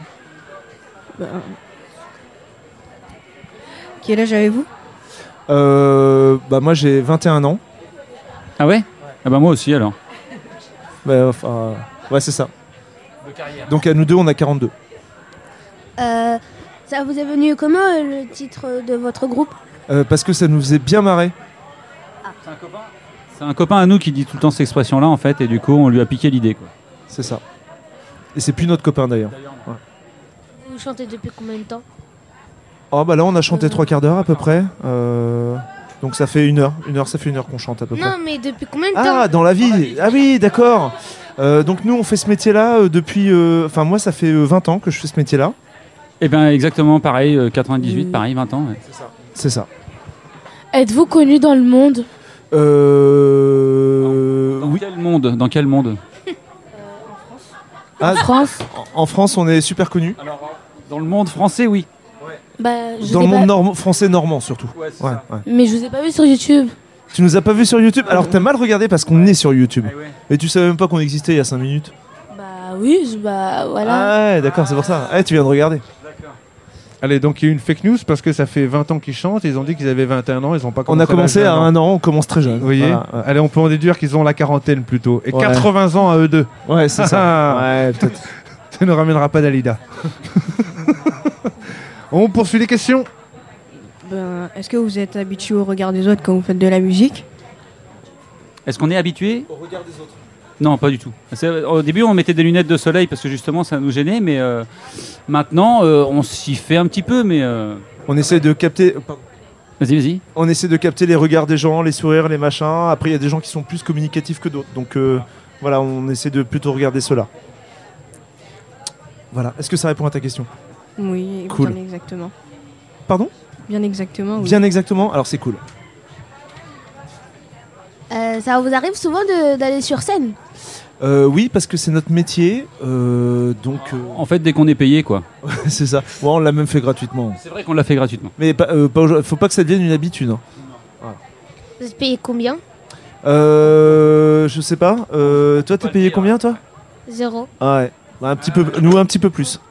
[SPEAKER 3] Quel âge avez-vous?
[SPEAKER 12] Moi j'ai 21 ans.
[SPEAKER 14] Ah ouais? Ah bah moi aussi alors.
[SPEAKER 12] Ouais, c'est ça. Donc à nous deux on a 42.
[SPEAKER 11] Ça vous est venu comment le titre de votre groupe?
[SPEAKER 12] Parce que ça nous faisait bien marrer.
[SPEAKER 14] C'est un copain à nous qui dit tout le temps cette expression là en fait, et du coup on lui a piqué l'idée quoi.
[SPEAKER 12] C'est ça. Et c'est plus notre copain d'ailleurs. Ouais.
[SPEAKER 11] Vous chantez depuis combien de temps?
[SPEAKER 12] Oh bah là on a chanté 3 quarts d'heure à peu près. Donc ça fait 1 heure. 1 heure, ça fait 1 heure qu'on chante à peu près.
[SPEAKER 11] Non, mais depuis combien de temps?
[SPEAKER 12] Ah, dans la vie. Ah oui, d'accord. Donc nous on fait ce métier-là depuis... Enfin moi ça fait 20 ans que je fais ce métier-là.
[SPEAKER 14] Eh bien exactement pareil, 98, pareil, 20 ans. Ouais.
[SPEAKER 12] C'est ça.
[SPEAKER 13] Êtes-vous connu dans le monde?
[SPEAKER 14] Dans quel monde?
[SPEAKER 12] En
[SPEAKER 13] France.
[SPEAKER 12] En France on est super connus.
[SPEAKER 14] Dans le monde français, oui.
[SPEAKER 12] Dans le monde français normand surtout. Ouais.
[SPEAKER 13] Mais je vous ai pas vu sur YouTube.
[SPEAKER 12] Tu nous as pas vu sur YouTube? Alors t'as mal regardé parce qu'on est sur YouTube. Et tu savais même pas qu'on existait il y a 5 minutes.
[SPEAKER 13] Bah oui, voilà.
[SPEAKER 12] Ah ouais, d'accord, c'est pour ça. Tu viens de regarder.
[SPEAKER 1] Allez, donc il y a eu une fake news parce que ça fait 20 ans qu'ils chantent, ils ont dit qu'ils avaient 21 ans, ils ont pas commencé.
[SPEAKER 12] On a commencé à 1 an, on commence très jeune.
[SPEAKER 1] Vous voyez,
[SPEAKER 12] voilà.
[SPEAKER 1] Allez, on peut en déduire qu'ils ont la quarantaine plutôt. Et 80 ans à eux deux.
[SPEAKER 12] Ouais, c'est ça. Ouais, peut-être.
[SPEAKER 1] Ça ne ramènera pas Dalida. On poursuit les questions.
[SPEAKER 3] Est-ce que vous êtes habitué au regard des autres quand vous faites de la musique?
[SPEAKER 14] Est-ce qu'on est habitué
[SPEAKER 12] au regard des autres?
[SPEAKER 14] Non, pas du tout. Au début, on mettait des lunettes de soleil parce que justement, ça nous gênait, mais maintenant, on s'y fait un petit peu, mais...
[SPEAKER 12] On essaie de capter...
[SPEAKER 14] Vas-y.
[SPEAKER 12] On essaie de capter les regards des gens, les sourires, les machins. Après, il y a des gens qui sont plus communicatifs que d'autres. Donc, voilà, on essaie de plutôt regarder cela. Voilà. Est-ce que ça répond à ta question?
[SPEAKER 3] Oui,
[SPEAKER 12] cool.
[SPEAKER 3] Bien exactement.
[SPEAKER 12] Pardon?
[SPEAKER 3] Bien exactement, oui.
[SPEAKER 12] Bien exactement, alors c'est cool.
[SPEAKER 11] Ça vous arrive souvent d'aller sur scène?
[SPEAKER 12] Oui, parce que c'est notre métier, donc...
[SPEAKER 14] En fait, dès qu'on est payé, quoi.
[SPEAKER 12] C'est ça. Bon, on l'a même fait gratuitement.
[SPEAKER 14] C'est vrai qu'on l'a fait gratuitement.
[SPEAKER 12] Mais faut pas que ça devienne une habitude. Hein. Voilà.
[SPEAKER 11] Vous êtes payé combien?
[SPEAKER 12] Je sais pas. Toi, t'es payé combien, toi?
[SPEAKER 11] 0.
[SPEAKER 12] Ah ouais. Bah, nous, un petit peu plus.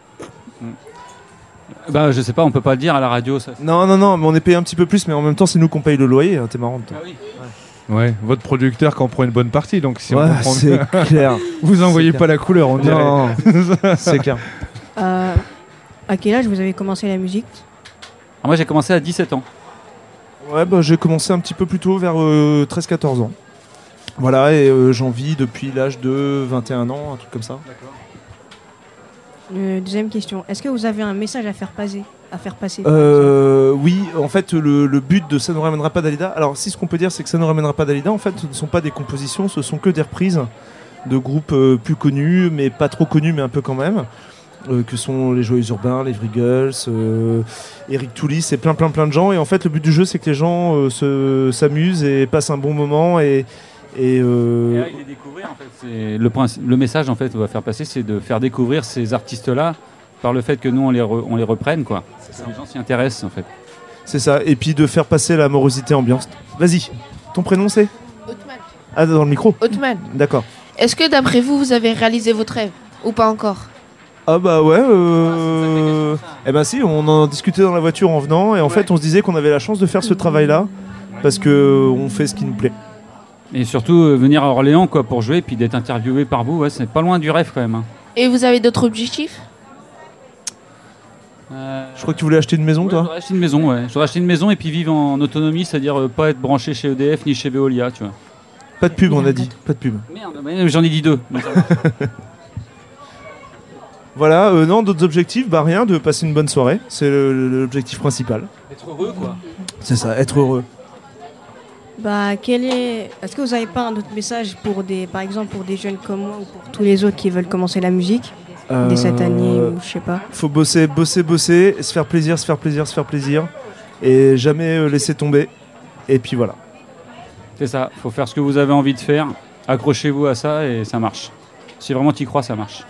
[SPEAKER 14] Bah, je sais pas, on peut pas le dire à la radio. Ça.
[SPEAKER 12] Non, mais on est payé un petit peu plus, mais en même temps, c'est nous qu'on paye le loyer. Hein, t'es marrant, toi.
[SPEAKER 14] Ah oui.
[SPEAKER 1] Ouais, votre producteur qui en prend une bonne partie, donc si on comprend
[SPEAKER 12] c'est
[SPEAKER 1] bien,
[SPEAKER 12] clair.
[SPEAKER 1] Vous envoyez pas la couleur, on dirait.
[SPEAKER 12] Non, c'est clair.
[SPEAKER 3] À quel âge vous avez commencé la musique?
[SPEAKER 14] Moi, j'ai commencé à 17 ans.
[SPEAKER 12] Ouais, j'ai commencé un petit peu plus tôt, vers 13-14 ans. Voilà, et j'en vis depuis l'âge de 21 ans, un truc comme ça.
[SPEAKER 3] D'accord. Deuxième question, est-ce que vous avez un message à faire passer?
[SPEAKER 12] Oui, en fait, le but de Ça ne ramènera pas Dalida. Alors, si ce qu'on peut dire, c'est que Ça ne ramènera pas Dalida, en fait, ce ne sont pas des compositions, ce sont que des reprises de groupes plus connus, mais pas trop connus, mais un peu quand même, que sont les Joyeux Urbains, les Vrigels, Eric Toulis, et plein de gens. Et en fait, le but du jeu, c'est que les gens s'amusent et passent un bon moment et les
[SPEAKER 14] découvrir, en fait, c'est le message en fait qu'on va faire passer, c'est de faire découvrir ces artistes-là par le fait que nous on les reprenne, quoi. Les gens s'y intéressent en fait.
[SPEAKER 12] C'est ça. Et puis de faire passer la morosité ambiance. Vas-y. Ton prénom c'est
[SPEAKER 8] Othman.
[SPEAKER 12] Ah, dans le micro.
[SPEAKER 8] Othman.
[SPEAKER 12] D'accord.
[SPEAKER 8] Est-ce que d'après vous, vous avez réalisé votre rêve ou pas encore?
[SPEAKER 12] Ah bah ouais. Eh ben si, on en discutait dans la voiture en venant et en fait on se disait qu'on avait la chance de faire ce travail-là parce que on fait ce qui nous plaît.
[SPEAKER 14] Et surtout venir à Orléans quoi, pour jouer, puis d'être interviewé par vous, ouais, c'est pas loin du rêve quand même. Hein.
[SPEAKER 8] Et vous avez d'autres objectifs?
[SPEAKER 12] Je crois que tu voulais acheter une maison, toi?
[SPEAKER 14] J'aurais acheté une maison, ouais. J'aurais acheté une maison et puis vivre en autonomie, c'est-à-dire pas être branché chez EDF ni chez Veolia, tu vois.
[SPEAKER 12] Pas de pub, on a dit. Pas de pub.
[SPEAKER 14] Merde, mais j'en ai dit 2.
[SPEAKER 12] Voilà, non, d'autres objectifs, bah rien, de passer une bonne soirée. C'est l'objectif principal.
[SPEAKER 14] Être heureux, quoi.
[SPEAKER 12] C'est ça, être heureux.
[SPEAKER 3] Bah, est-ce que vous n'avez pas un autre message pour par exemple pour des jeunes comme moi ou pour tous les autres qui veulent commencer la musique dès cette année ou je sais pas?
[SPEAKER 12] Faut bosser, se faire plaisir, et jamais laisser tomber. Et puis voilà.
[SPEAKER 14] C'est ça, faut faire ce que vous avez envie de faire, accrochez-vous à ça et ça marche. Si vraiment tu y crois, ça marche.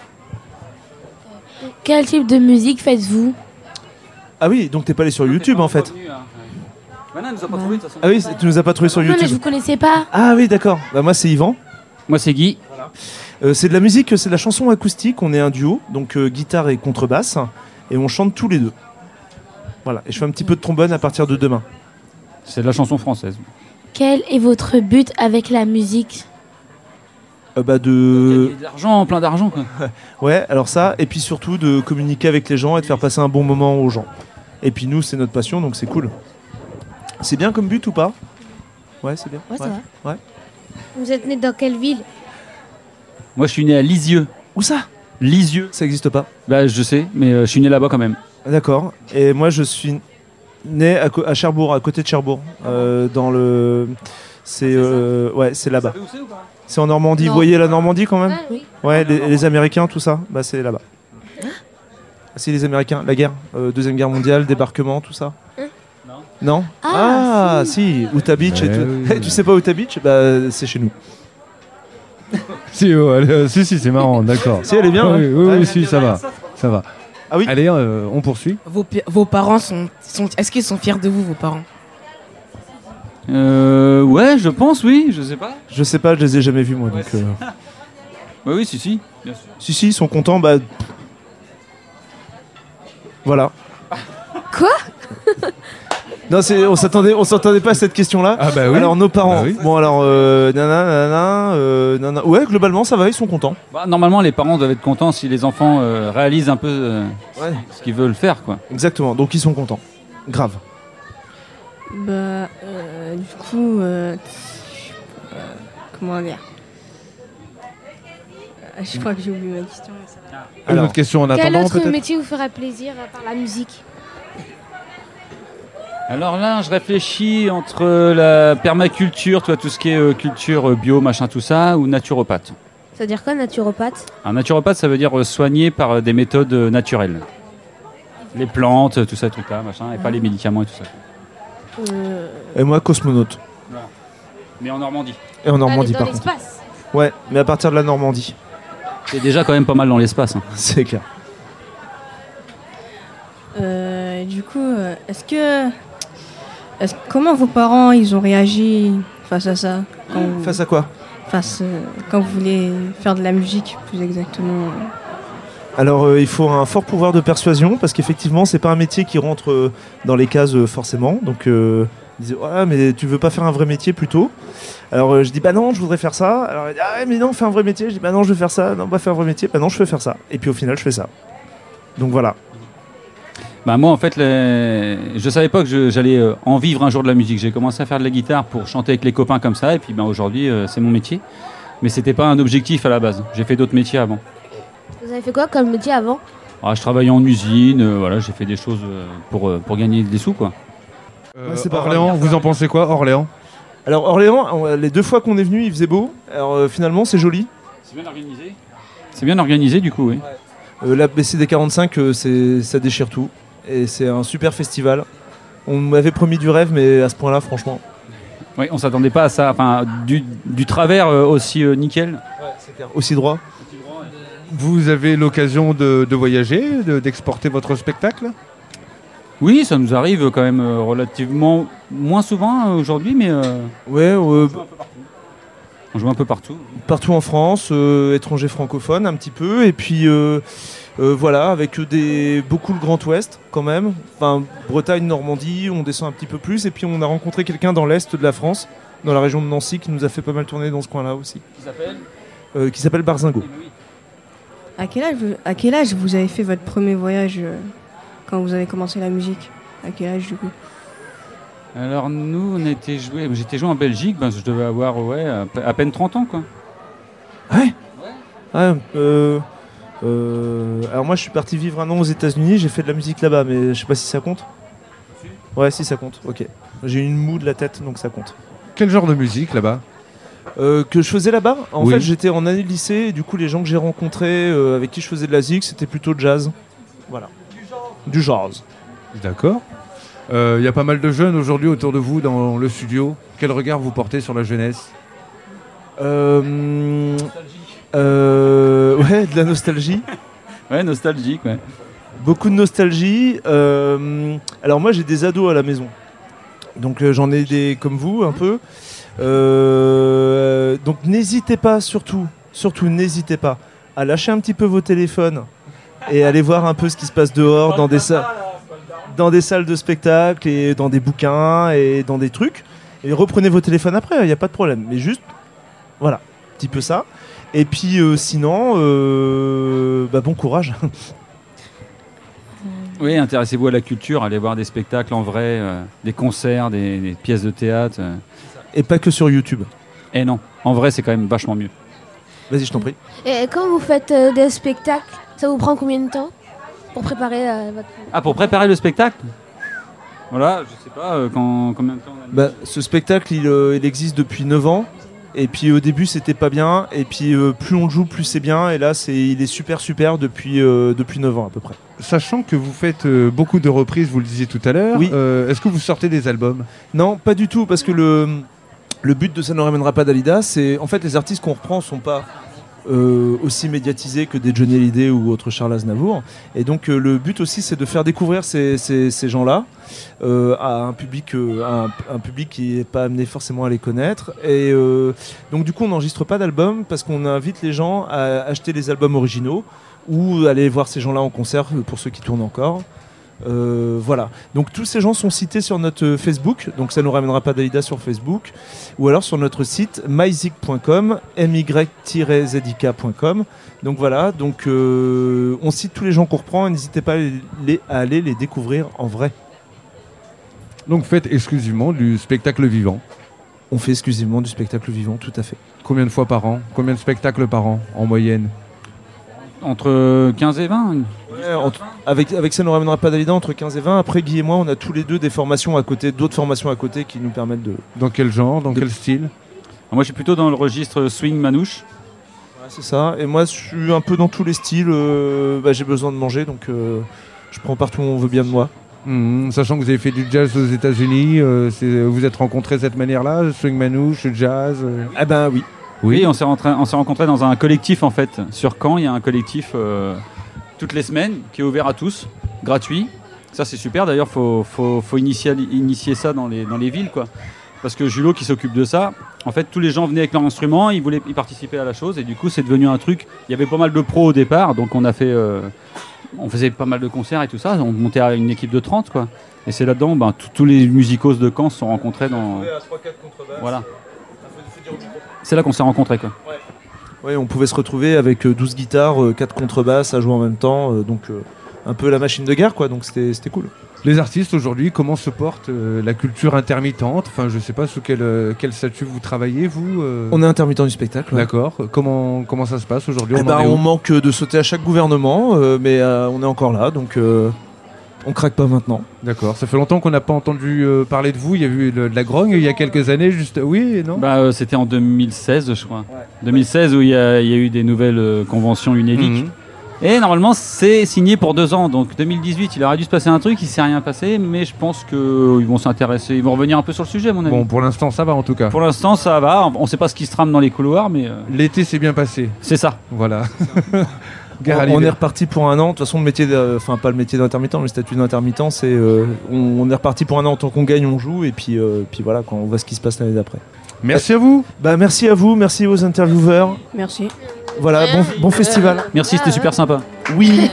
[SPEAKER 13] Quel type de musique faites-vous?
[SPEAKER 12] Ah oui, donc t'es pas allé sur YouTube en fait.
[SPEAKER 14] Maintenant, nous a pas trouvé de toute façon.
[SPEAKER 12] Ah oui, tu nous as pas trouvé sur
[SPEAKER 13] Non,
[SPEAKER 12] YouTube.
[SPEAKER 13] mais je vous connaissais pas.
[SPEAKER 12] Ah oui, d'accord. Bah moi c'est Yvan.
[SPEAKER 14] Moi c'est Guy.
[SPEAKER 12] Voilà. C'est de la musique, c'est de la chanson acoustique. On est un duo, donc guitare et contrebasse, et on chante tous les deux. Voilà. Et je fais un petit peu de trombone à partir de demain.
[SPEAKER 14] C'est de la chanson française.
[SPEAKER 13] Quel est votre but avec la musique?
[SPEAKER 12] Bah de...
[SPEAKER 14] De l'argent, plein d'argent quoi.
[SPEAKER 12] Ouais, alors ça, et puis surtout de communiquer avec les gens et de faire passer un bon moment aux gens. Et puis nous, c'est notre passion, donc c'est cool. C'est bien comme but ou pas? Ouais, c'est bien.
[SPEAKER 11] Ouais, ça
[SPEAKER 12] va. Ouais.
[SPEAKER 11] Vous êtes né dans quelle ville?
[SPEAKER 14] Moi je suis né à Lisieux.
[SPEAKER 12] Où ça?
[SPEAKER 14] Lisieux.
[SPEAKER 12] Ça existe pas?
[SPEAKER 14] Bah je sais, mais je suis né là-bas quand même.
[SPEAKER 12] D'accord. Et moi je suis né à Cherbourg, à côté de Cherbourg. Dans le... C'est ouais, c'est là-bas. C'est en Normandie.
[SPEAKER 11] Non.
[SPEAKER 12] Vous voyez la Normandie quand même?
[SPEAKER 11] Oui.
[SPEAKER 12] Ouais, les Américains, tout ça, bah c'est là-bas. C'est les Américains, la guerre, Deuxième Guerre mondiale, débarquement, tout ça. Non. Ah, si, Utah Beach. Et tout.
[SPEAKER 1] oui.
[SPEAKER 12] Tu sais pas Utah Beach? Bah c'est chez nous.
[SPEAKER 1] Si, si, c'est marrant, d'accord.
[SPEAKER 12] Si, elle est bien.
[SPEAKER 1] Oui,
[SPEAKER 12] ouais.
[SPEAKER 1] oui,
[SPEAKER 12] Ouais.
[SPEAKER 1] oui, si, ça va. Ça va.
[SPEAKER 12] Ah oui.
[SPEAKER 1] Allez, on poursuit.
[SPEAKER 2] Vos parents sont est-ce qu'ils sont fiers de vous, vos parents?
[SPEAKER 14] Ouais, je pense, oui, je sais pas.
[SPEAKER 12] Je sais pas, je les ai jamais vus moi.
[SPEAKER 14] Ouais,
[SPEAKER 12] Donc,
[SPEAKER 14] Ouais, oui, si, bien sûr.
[SPEAKER 12] si, ils sont contents. Bah voilà.
[SPEAKER 11] Quoi?
[SPEAKER 12] Non, on s'attendait pas à cette question-là.
[SPEAKER 1] Ah bah oui.
[SPEAKER 12] Alors nos parents.
[SPEAKER 1] Bah oui.
[SPEAKER 12] Bon alors nana. Ouais, globalement ça va, ils sont contents.
[SPEAKER 14] Bah, normalement, les parents doivent être contents si les enfants réalisent un peu
[SPEAKER 12] Ouais.
[SPEAKER 14] ce qu'ils veulent faire, quoi.
[SPEAKER 12] Exactement. Donc ils sont contents. Grave.
[SPEAKER 3] Bah, du coup, comment dire? Je crois que j'ai oublié ma question. Mais ça va.
[SPEAKER 1] Une autre question en
[SPEAKER 11] Quel
[SPEAKER 1] attendant,
[SPEAKER 11] autre
[SPEAKER 1] peut-être.
[SPEAKER 11] métier vous ferait plaisir à part la musique?
[SPEAKER 14] Alors là, je réfléchis entre la permaculture, toi, tout ce qui est culture bio, machin, tout ça, ou naturopathe.
[SPEAKER 11] Ça veut dire quoi, naturopathe?
[SPEAKER 14] Un naturopathe, ça veut dire soigner par des méthodes naturelles. Les plantes, tout ça, machin, et pas les médicaments et tout ça.
[SPEAKER 12] Et moi cosmonaute.
[SPEAKER 14] Mais en Normandie.
[SPEAKER 12] Et en Normandie
[SPEAKER 11] Dans
[SPEAKER 12] par contre.
[SPEAKER 11] l'espace.
[SPEAKER 12] Ouais, mais à partir de la Normandie.
[SPEAKER 14] C'est déjà quand même pas mal dans l'espace. Hein.
[SPEAKER 12] C'est clair.
[SPEAKER 3] Du coup, comment vos parents ils ont réagi face à ça
[SPEAKER 12] Face à quoi?
[SPEAKER 3] Quand vous voulez faire de la musique, plus exactement.
[SPEAKER 12] Alors il faut un fort pouvoir de persuasion parce qu'effectivement c'est pas un métier qui rentre dans les cases forcément. Donc ils disaient ouais mais tu veux pas faire un vrai métier plutôt? Alors je dis bah non je voudrais faire ça. Alors il dit ah ouais, mais non fais un vrai métier. Je dis bah non je veux faire ça. Non bah fais un vrai métier. Bah non je veux faire ça. Et puis au final je fais ça. Donc voilà.
[SPEAKER 14] Bah moi en fait, je savais pas que j'allais en vivre un jour de la musique. J'ai commencé à faire de la guitare pour chanter avec les copains comme ça. Et puis aujourd'hui c'est mon métier. Mais c'était pas un objectif à la base. J'ai fait d'autres métiers avant.
[SPEAKER 11] Vous avez fait quoi comme métier avant?
[SPEAKER 14] Ah, je travaillais en usine, voilà, j'ai fait des choses pour gagner des sous, quoi.
[SPEAKER 12] C'est pas
[SPEAKER 1] Orléans,
[SPEAKER 12] grave.
[SPEAKER 1] vous en pensez quoi, Orléans?
[SPEAKER 12] Alors Orléans, les 2 fois qu'on est venu il faisait beau. Alors finalement c'est joli.
[SPEAKER 14] C'est bien organisé. C'est bien organisé du coup, oui.
[SPEAKER 12] La BCD 45 ça déchire tout. Et c'est un super festival. On m'avait promis du rêve mais à ce point-là franchement.
[SPEAKER 14] Oui, on s'attendait pas à ça. Enfin, du travers aussi nickel.
[SPEAKER 12] Ouais, c'est clair. Aussi droit.
[SPEAKER 1] Vous avez l'occasion de voyager, d'exporter votre spectacle?
[SPEAKER 14] Oui, ça nous arrive quand même relativement moins souvent aujourd'hui, mais
[SPEAKER 12] Ouais,
[SPEAKER 14] on joue un peu partout.
[SPEAKER 12] partout en France, étrangers francophones un petit peu, et puis voilà, avec beaucoup le Grand Ouest quand même, enfin Bretagne, Normandie, on descend un petit peu plus, et puis on a rencontré quelqu'un dans l'Est de la France, dans la région de Nancy, qui nous a fait pas mal tourner dans ce coin-là aussi. Qui s'appelle Barzingo.
[SPEAKER 3] À quel âge vous avez fait votre premier voyage quand vous avez commencé la musique? À quel âge du coup?
[SPEAKER 14] Alors nous, j'étais joué en Belgique, je devais avoir à peine 30 ans quoi.
[SPEAKER 12] Ouais. Alors moi je suis parti vivre un an aux États-Unis, j'ai fait de la musique là-bas, mais je sais pas si ça compte. Ouais, si ça compte, ok. J'ai une moue de la tête, donc ça compte.
[SPEAKER 1] Quel genre de musique là-bas?
[SPEAKER 12] Que je faisais là-bas? En
[SPEAKER 1] Oui.
[SPEAKER 12] fait, j'étais en année de lycée, et du coup, les gens que j'ai rencontrés, avec qui je faisais de la zik, c'était plutôt jazz. Voilà. Du jazz.
[SPEAKER 1] D'accord. Il y a pas mal de jeunes aujourd'hui autour de vous dans le studio. Quel regard vous portez sur la jeunesse?
[SPEAKER 12] Ouais, de la nostalgie.
[SPEAKER 14] Ouais, nostalgique, ouais.
[SPEAKER 12] Beaucoup de nostalgie. Alors moi, j'ai des ados à la maison. Donc j'en ai des comme vous, un peu. Donc n'hésitez pas, surtout n'hésitez pas à lâcher un petit peu vos téléphones et aller voir un peu ce qui se passe dehors dans des salles de spectacle et dans des bouquins et dans des trucs. Et reprenez vos téléphones après, il n'y a pas de problème. Mais juste, voilà, un petit peu ça. Et puis sinon, bon courage.
[SPEAKER 14] Oui, intéressez-vous à la culture, allez voir des spectacles en vrai, des concerts, des pièces de théâtre.
[SPEAKER 12] Et pas que sur YouTube.
[SPEAKER 14] Et non, en vrai c'est quand même vachement mieux.
[SPEAKER 12] Vas-y, je t'en prie.
[SPEAKER 11] Et quand vous faites des spectacles, ça vous prend combien de temps pour préparer votre...
[SPEAKER 14] Ah, pour préparer le spectacle? Voilà, je sais pas combien de temps on a...
[SPEAKER 12] Ce spectacle, il existe depuis 9 ans. Et puis au début, c'était pas bien. Et puis plus on le joue, plus c'est bien. Et là, il est super depuis 9 ans à peu près.
[SPEAKER 1] Sachant que vous faites beaucoup de reprises, vous le disiez tout à l'heure,
[SPEAKER 12] Oui.
[SPEAKER 1] Est-ce que vous sortez des albums?
[SPEAKER 12] Non, pas du tout, parce que le but de Ça ne ramènera pas Dalida, c'est en fait les artistes qu'on reprend sont pas aussi médiatisés que des Johnny Hallyday ou autres Charles Aznavour. Et donc le but aussi, c'est de faire découvrir ces gens-là à un public qui n'est pas amené forcément à les connaître. Et donc du coup, on n'enregistre pas d'album parce qu'on invite les gens à acheter les albums originaux ou aller voir ces gens-là en concert pour ceux qui tournent encore. Voilà, donc tous ces gens sont cités sur notre Facebook, donc ça nous ramènera pas Dalida sur Facebook, ou alors sur notre site myzik.com, my-zik.com. Donc voilà, donc on cite tous les gens qu'on reprend et n'hésitez pas à aller les découvrir en vrai.
[SPEAKER 1] Donc faites exclusivement du spectacle vivant.
[SPEAKER 12] On fait exclusivement du spectacle vivant, tout à fait.
[SPEAKER 1] Combien de fois par an? Combien de spectacles par an en moyenne?
[SPEAKER 14] Entre 15 et 20.
[SPEAKER 12] Ouais, avec ça ne ramènera pas Dalida entre 15 et 20. Après, Guy et moi, on a tous les deux des formations à côté, d'autres formations à côté qui nous permettent de...
[SPEAKER 1] Dans quel genre? Dans quel style?
[SPEAKER 14] Moi, je suis plutôt dans le registre swing manouche.
[SPEAKER 12] Ouais, c'est ça. Et moi, je suis un peu dans tous les styles. J'ai besoin de manger, donc je prends partout où on veut bien de moi.
[SPEAKER 1] Sachant que vous avez fait du jazz aux États-Unis, vous êtes rencontrés de cette manière-là, swing manouche, jazz
[SPEAKER 12] Ah ben oui.
[SPEAKER 14] Oui, on s'est rencontrés dans un collectif en fait. Sur Caen, il y a un collectif toutes les semaines qui est ouvert à tous, gratuit. Ça c'est super. D'ailleurs, faut initier ça dans les villes quoi. Parce que Julot qui s'occupe de ça, en fait, tous les gens venaient avec leur instrument, ils voulaient y participer à la chose et du coup, c'est devenu un truc. Il y avait pas mal de pros au départ, donc on faisait pas mal de concerts et tout ça. On montait à une équipe de 30 quoi. Et c'est là-dedans, tous les musicos de Caen se sont rencontrés dans. Voilà. C'est là qu'on s'est rencontrés quoi.
[SPEAKER 12] Ouais, on pouvait se retrouver avec 12 guitares, 4 contrebasses à jouer en même temps, donc un peu la machine de guerre quoi, donc c'était cool.
[SPEAKER 1] Les artistes aujourd'hui, comment se porte la culture intermittente? Enfin, je sais pas sous quel statut vous travaillez vous
[SPEAKER 12] On est intermittent du spectacle. Ouais.
[SPEAKER 1] D'accord. Comment ça se passe aujourd'hui?
[SPEAKER 12] On manque de sauter à chaque gouvernement, mais on est encore là, donc on craque pas maintenant.
[SPEAKER 1] D'accord. Ça fait longtemps qu'on n'a pas entendu parler de vous. Il y a eu de la grogne il y a quelques années, juste. Oui et non?
[SPEAKER 14] C'était en 2016, je crois. Ouais. 2016 où il y a eu des nouvelles conventions UNEDIC. Et normalement, c'est signé pour 2 ans. Donc 2018, il aurait dû se passer un truc, il s'est rien passé, mais je pense qu'ils vont s'intéresser, ils vont revenir un peu sur le sujet, à mon avis.
[SPEAKER 1] Bon, pour l'instant, ça va en tout cas.
[SPEAKER 14] Pour l'instant, ça va. On ne sait pas ce qui se trame dans les couloirs, mais.
[SPEAKER 1] L'été s'est bien passé.
[SPEAKER 14] C'est ça.
[SPEAKER 1] Voilà.
[SPEAKER 12] On est reparti pour un an. De toute façon, le métier, pas le métier d'intermittent, mais le statut d'intermittent, c'est on est reparti pour un an. Tant qu'on gagne, on joue, et puis voilà, quand on voit ce qui se passe l'année d'après.
[SPEAKER 1] Merci à vous.
[SPEAKER 12] Merci à vous, merci aux intervieweurs.
[SPEAKER 3] Merci.
[SPEAKER 12] Voilà, bon festival.
[SPEAKER 14] Merci, c'était super sympa.
[SPEAKER 12] Oui.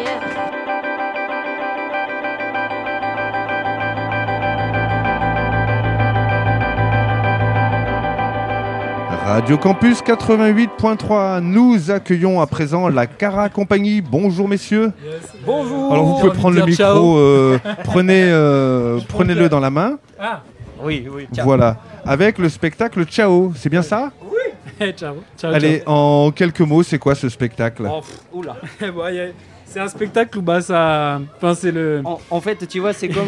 [SPEAKER 1] Radio Campus 88.3, nous accueillons à présent la Cara Compagnie. Bonjour messieurs.
[SPEAKER 15] Bonjour.
[SPEAKER 1] Alors vous pouvez prendre le micro, prenez-le dans la main.
[SPEAKER 15] Ah, oui, ciao.
[SPEAKER 1] Voilà, avec le spectacle Ciao, c'est bien ça?
[SPEAKER 15] Oui. Ciao.
[SPEAKER 1] Allez, en quelques mots, c'est quoi ce spectacle?
[SPEAKER 15] Oula. C'est un spectacle où ça... Enfin, c'est le...
[SPEAKER 16] En fait, tu vois, c'est comme...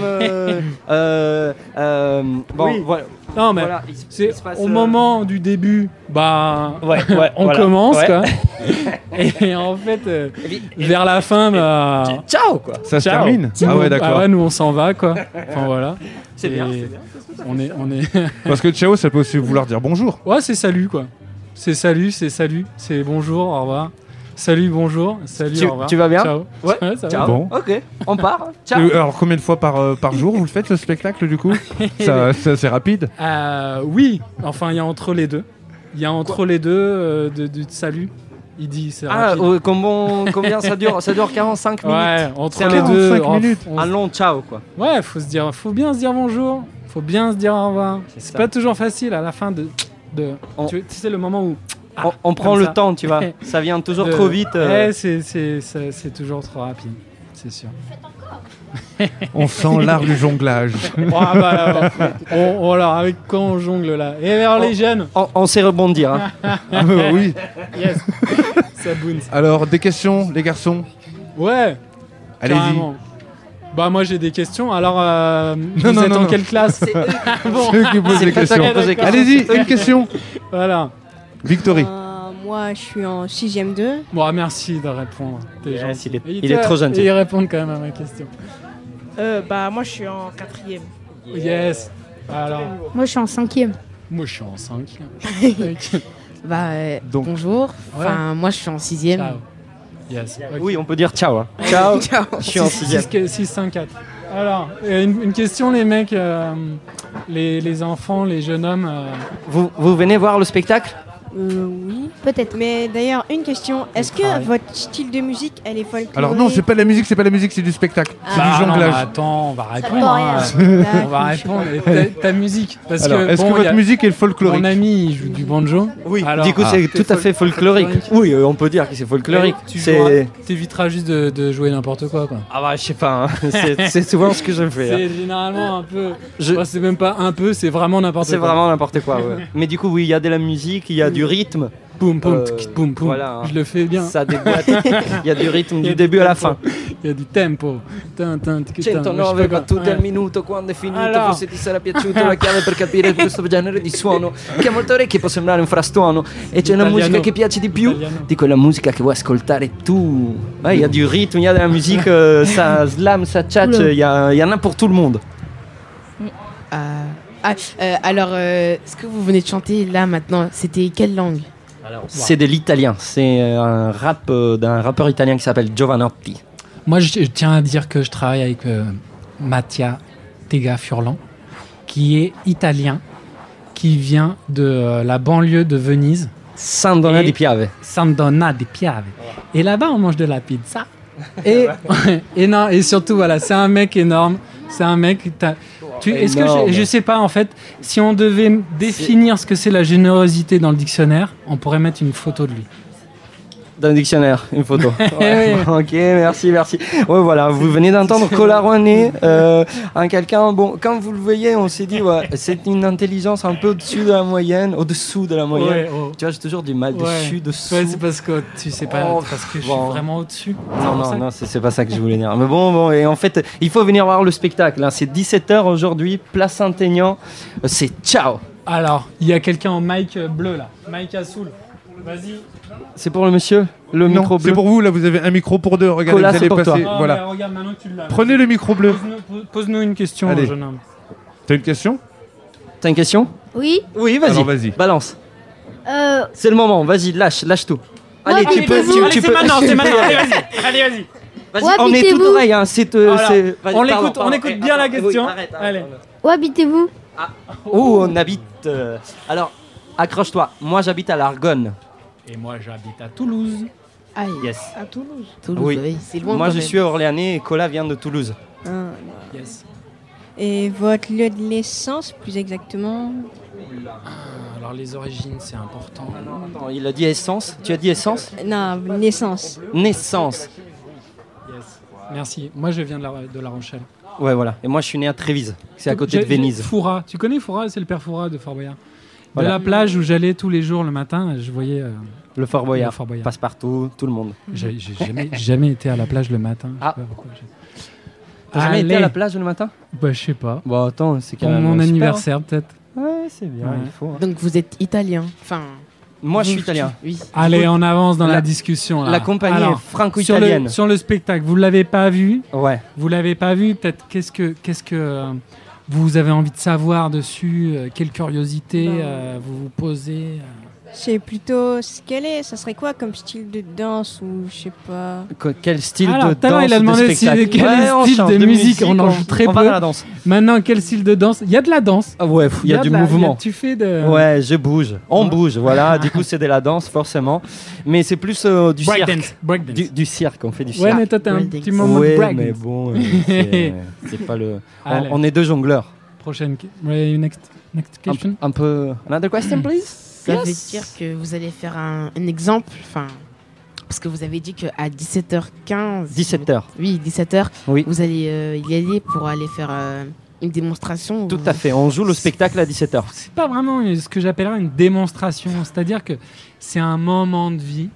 [SPEAKER 15] oui.
[SPEAKER 16] Voilà.
[SPEAKER 15] Non, mais
[SPEAKER 16] voilà,
[SPEAKER 15] c'est
[SPEAKER 16] il se passe,
[SPEAKER 15] au moment du début, on
[SPEAKER 16] voilà.
[SPEAKER 15] commence,
[SPEAKER 16] Ouais.
[SPEAKER 15] quoi. Et en fait, vers la fin,
[SPEAKER 16] ciao, quoi.
[SPEAKER 1] Ça se termine. Ah ouais, d'accord.
[SPEAKER 15] Ah ouais, nous, on s'en va, quoi. Enfin, voilà.
[SPEAKER 16] C'est bien.
[SPEAKER 15] On est...
[SPEAKER 1] Parce que ciao, ça peut aussi vouloir dire bonjour.
[SPEAKER 15] Ouais, c'est salut, quoi. C'est salut, c'est bonjour, au revoir. Salut, bonjour, salut, au revoir.
[SPEAKER 16] Tu vas bien?
[SPEAKER 15] Ciao.
[SPEAKER 16] Ouais,
[SPEAKER 15] ça
[SPEAKER 16] ciao.
[SPEAKER 15] va.
[SPEAKER 1] Bon.
[SPEAKER 16] Ok, on part. Ciao.
[SPEAKER 1] Alors combien de fois par jour vous le faites le spectacle du coup? ça c'est rapide?
[SPEAKER 15] Oui, enfin il y a entre les deux. Il y a entre les deux du salut. Il dit c'est rapide.
[SPEAKER 16] Combien ça dure? Ça dure 45 minutes.
[SPEAKER 15] Ouais, entre les deux.
[SPEAKER 1] 45 minutes.
[SPEAKER 16] Un long ciao, quoi.
[SPEAKER 15] Ouais, faut bien se dire bonjour. Faut bien se dire au revoir. C'est pas toujours facile à la fin tu sais le moment où
[SPEAKER 16] on prend le temps, tu vois. Ça vient toujours trop vite.
[SPEAKER 15] C'est toujours trop rapide, c'est sûr.
[SPEAKER 1] On sent l'art du jonglage.
[SPEAKER 15] Alors, avec quoi on jongle là? Et vers les jeunes.
[SPEAKER 16] On sait rebondir. Hein.
[SPEAKER 1] Oui.
[SPEAKER 15] Yes. Ça bounce.
[SPEAKER 1] Alors, des questions, les garçons?
[SPEAKER 15] Ouais.
[SPEAKER 1] Allez-y.
[SPEAKER 15] Carrément. Moi j'ai des questions. Alors, vous êtes en quelle classe?
[SPEAKER 1] Bon. C'est eux qui posent des questions. Allez-y, une question.
[SPEAKER 15] Voilà.
[SPEAKER 1] Victory.
[SPEAKER 3] Moi, je suis en 6ème 2.
[SPEAKER 15] Bon, merci de répondre. T'es gentil.
[SPEAKER 16] Il est trop gentil.
[SPEAKER 15] Et ils répondent quand même à ma question.
[SPEAKER 4] Moi, je suis en 4ème.
[SPEAKER 15] Yes. Alors.
[SPEAKER 5] Moi, je suis en 5ème.
[SPEAKER 15] Moi, je suis en 5ème.
[SPEAKER 2] Bonjour. Enfin, moi, je suis en 6ème.
[SPEAKER 15] Ciao. Yes. Okay.
[SPEAKER 16] Oui, on peut dire ciao. Hein. Ciao. Je suis en 6ème.
[SPEAKER 15] 6, 5, 4. Alors, une question, les mecs, les enfants, les jeunes hommes.
[SPEAKER 16] Vous venez voir le spectacle?
[SPEAKER 3] Oui, peut-être. Mais d'ailleurs, une question. Est-ce que votre style de musique, elle est folklorique?
[SPEAKER 1] Alors non, c'est pas de la musique, c'est du spectacle. C'est du jonglage.
[SPEAKER 15] Attends, on va répondre. On va répondre. Ta musique. Parce
[SPEAKER 1] alors, est-ce que votre musique est folklorique?
[SPEAKER 15] Mon ami, il joue du banjo.
[SPEAKER 16] Oui, du coup, c'est tout à fait folklorique. Oui, on peut dire que c'est folklorique.
[SPEAKER 15] T'éviteras juste de jouer n'importe quoi.
[SPEAKER 16] Je sais pas. Hein. C'est souvent ce que je fais.
[SPEAKER 15] C'est généralement un peu... C'est même pas un peu, c'est vraiment n'importe quoi.
[SPEAKER 16] C'est vraiment n'importe quoi, ouais. Mais du coup, oui, il y a de la musique, il y a du rythme.
[SPEAKER 15] Boum, boum, boum, boum.
[SPEAKER 16] Voilà,
[SPEAKER 15] je le fais bien.
[SPEAKER 16] Ça déboîte. Il y a du rythme du début à la fin.
[SPEAKER 2] Il y a du tempo.
[SPEAKER 16] 109 battute al minuto, quando è finito, forse ti sarà piaciuta la chiave per capire questo genere di suono che a molte orecchie può sembrare un frastuono. E c'è una musica che piace di più di quella musica che vuoi ascoltare tu. Il y a du rythme, il y a de la musique, ça slam, ça tchatche, il y en a pour tout le monde.
[SPEAKER 2] Alors, ce que vous venez de chanter là maintenant, c'était quelle langue?
[SPEAKER 16] C'est de l'italien, c'est un rap d'un rappeur italien qui s'appelle Giovanotti.
[SPEAKER 15] Moi, je tiens à dire que je travaille avec Mattia Tega Furlan, qui est italien, qui vient de la banlieue de Venise.
[SPEAKER 16] San Donà di Piave.
[SPEAKER 15] San Donà di Piave. Et là-bas, on mange de la pizza. Et surtout, voilà, c'est un mec énorme. C'est un mec... Est-ce que je sais pas, en fait, si on devait définir ce que c'est la générosité dans le dictionnaire, on pourrait mettre une photo de lui.
[SPEAKER 16] Dans le dictionnaire, une photo. Ouais. Ok, merci. Ouais, voilà, vous venez d'entendre Colaruane, un quelqu'un. Bon, quand vous le voyez, on s'est dit, c'est une intelligence un peu au-dessous de la moyenne. Ouais, Tu vois, j'ai toujours du mal dessous.
[SPEAKER 15] Ouais, c'est parce que tu sais pas, parce que je suis vraiment au-dessus.
[SPEAKER 16] Non, c'est pas ça que je voulais dire. Mais bon, et en fait, il faut venir voir le spectacle. Hein. C'est 17h aujourd'hui, place Saint-Aignan. C'est ciao.
[SPEAKER 15] Alors, il y a quelqu'un en mic bleu là, mic Assoul. Vas-y.
[SPEAKER 16] C'est pour le monsieur, le micro bleu.
[SPEAKER 1] C'est pour vous, là, vous avez un micro pour deux. Regardez,
[SPEAKER 16] Cola,
[SPEAKER 1] vous allez passer.
[SPEAKER 15] Oh,
[SPEAKER 1] voilà.
[SPEAKER 15] Regarde, maintenant que tu l'as.
[SPEAKER 1] Prenez le micro bleu.
[SPEAKER 15] Pose-nous une question, jeune homme.
[SPEAKER 1] T'as une question?
[SPEAKER 16] T'as une question?
[SPEAKER 5] Oui.
[SPEAKER 16] Oui, vas-y.
[SPEAKER 1] Alors, vas-y.
[SPEAKER 16] Balance. C'est le moment, vas-y, lâche tout. Allez, tu peux.
[SPEAKER 15] C'est maintenant, allez, vas-y.
[SPEAKER 16] Vas-y, on est tout oreille. Hein,
[SPEAKER 15] on écoute bien la question. Allez.
[SPEAKER 11] Où habitez-vous?
[SPEAKER 16] Où on habite Alors, accroche-toi. Moi, j'habite à l'Argonne.
[SPEAKER 15] Et moi, j'habite à Toulouse.
[SPEAKER 2] Aïe.
[SPEAKER 16] Yes.
[SPEAKER 4] À Toulouse.
[SPEAKER 16] Oui.
[SPEAKER 2] C'est loin.
[SPEAKER 16] Moi,
[SPEAKER 2] quand
[SPEAKER 16] je
[SPEAKER 2] même.
[SPEAKER 16] suis orléanais et Cola vient de Toulouse.
[SPEAKER 15] Yes.
[SPEAKER 3] Et votre lieu de naissance, plus exactement?
[SPEAKER 15] Alors les origines, c'est important.
[SPEAKER 16] Attends, il a dit essence. Tu as dit essence?
[SPEAKER 3] Non, naissance.
[SPEAKER 16] Naissance.
[SPEAKER 15] Yes. Merci. Moi, je viens de La Rochelle.
[SPEAKER 16] Ouais, voilà. Et moi, je suis né à Trévise. C'est à côté de Venise.
[SPEAKER 15] Foura. Tu connais Foura? C'est le père Foura de Fort Boyard.
[SPEAKER 16] Voilà.
[SPEAKER 15] De la plage où j'allais tous les jours le matin, je voyais
[SPEAKER 16] le Fort Boyard.
[SPEAKER 15] Passe
[SPEAKER 16] Passe-partout, tout le monde.
[SPEAKER 15] J'ai jamais été à la plage le matin.
[SPEAKER 16] Ah.
[SPEAKER 15] Je sais pas pourquoi.
[SPEAKER 16] T'as jamais été à la plage le matin?
[SPEAKER 15] Bah, je sais pas.
[SPEAKER 16] Bon, attends, c'est quand
[SPEAKER 15] pour
[SPEAKER 16] même
[SPEAKER 15] mon
[SPEAKER 16] super,
[SPEAKER 15] anniversaire, peut-être.
[SPEAKER 16] Ouais, c'est bien, il faut.
[SPEAKER 2] Donc vous êtes italien. Enfin.
[SPEAKER 16] Moi, je suis italien.
[SPEAKER 2] Oui.
[SPEAKER 15] Allez, on avance dans la discussion. Là.
[SPEAKER 16] La compagnie
[SPEAKER 15] Alors,
[SPEAKER 16] est franco-italienne.
[SPEAKER 15] Sur le spectacle, vous l'avez pas vu?
[SPEAKER 16] Ouais.
[SPEAKER 15] Vous l'avez pas vu? Peut-être qu'est-ce que vous avez envie de savoir dessus? Quelle curiosité vous vous posez?
[SPEAKER 3] C'est plutôt ce qu'elle est. Ça serait quoi comme style de danse ou je sais pas.
[SPEAKER 16] Quel style
[SPEAKER 15] Alors,
[SPEAKER 16] de
[SPEAKER 15] tout à l'heure,
[SPEAKER 16] danse
[SPEAKER 15] il a
[SPEAKER 16] ou de
[SPEAKER 15] demandé
[SPEAKER 16] spectacle?
[SPEAKER 15] quel style de musique. On en joue très
[SPEAKER 16] on
[SPEAKER 15] peu.
[SPEAKER 16] va dans la danse.
[SPEAKER 15] Maintenant, quel style de danse? Il y a de la danse.
[SPEAKER 16] Ah ouais, il y a du mouvement.
[SPEAKER 15] Tu fais de.
[SPEAKER 16] Ouais, je bouge. On bouge, voilà. Du coup, c'est de la danse, forcément. Mais c'est plus du cirque.
[SPEAKER 15] Breakdance.
[SPEAKER 16] Du cirque, on fait du cirque.
[SPEAKER 15] Ouais, mais toi, t'as un petit moment de breakdance.
[SPEAKER 16] Mais bon, c'est pas le.
[SPEAKER 15] Allez.
[SPEAKER 16] On est deux jongleurs.
[SPEAKER 15] Prochaine. Next question.
[SPEAKER 16] Un peu. Another question, please.
[SPEAKER 2] Ça veut dire que vous allez faire un exemple, enfin, parce que vous avez dit qu'à 17h15...
[SPEAKER 16] 17h.
[SPEAKER 2] Oui, 17h,
[SPEAKER 16] oui.
[SPEAKER 2] Vous allez y aller pour aller faire une démonstration.
[SPEAKER 16] Tout à fait, on joue le spectacle à 17h.
[SPEAKER 15] C'est pas vraiment ce que j'appellerais une démonstration, c'est-à-dire que c'est un moment de vie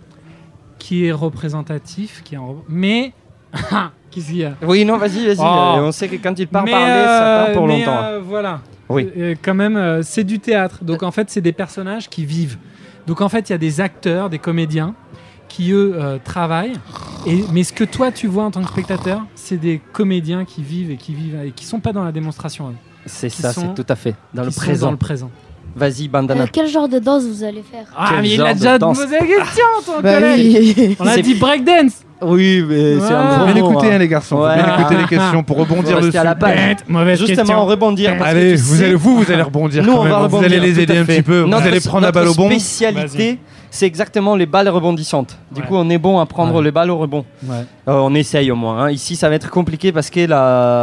[SPEAKER 15] qui est représentatif, mais... Qu'est-ce qu'il y a?
[SPEAKER 16] Oui, non, vas-y.
[SPEAKER 15] Oh.
[SPEAKER 16] On sait que quand il part parler, ça part pour longtemps.
[SPEAKER 15] Voilà.
[SPEAKER 16] Oui.
[SPEAKER 15] Quand même, c'est du théâtre. Donc en fait, c'est des personnages qui vivent. Donc en fait, il y a des acteurs, des comédiens qui, eux, travaillent. Mais ce que toi, tu vois en tant que spectateur, c'est des comédiens qui vivent et qui sont pas dans la démonstration.
[SPEAKER 16] C'est ça, c'est tout à fait. Dans le présent.
[SPEAKER 15] Dans le présent.
[SPEAKER 16] Vas-y, bandana.
[SPEAKER 11] Quel genre de danse vous allez faire?
[SPEAKER 15] Ah, mais il a déjà posé la question, ton
[SPEAKER 2] bah
[SPEAKER 15] collègue.
[SPEAKER 2] Oui.
[SPEAKER 15] On a dit breakdance.
[SPEAKER 16] Oui, mais c'est un gros
[SPEAKER 1] Bien
[SPEAKER 16] mot,
[SPEAKER 1] écouter,
[SPEAKER 16] hein.
[SPEAKER 1] les garçons. Bien écouter les questions pour rebondir dessus.
[SPEAKER 16] À la page. Justement, rebondir. Parce
[SPEAKER 1] allez,
[SPEAKER 16] que
[SPEAKER 1] vous allez rebondir.
[SPEAKER 16] Nous,
[SPEAKER 1] quand
[SPEAKER 16] on
[SPEAKER 1] même.
[SPEAKER 16] va rebondir.
[SPEAKER 1] Vous allez les aider un petit peu. Vous allez prendre la balle au bon.
[SPEAKER 16] Notre spécialité, c'est exactement les balles rebondissantes. Du coup, on est bon à prendre les balles au rebond.
[SPEAKER 15] Ouais.
[SPEAKER 16] On essaye au moins. Hein. Ici, ça va être compliqué parce que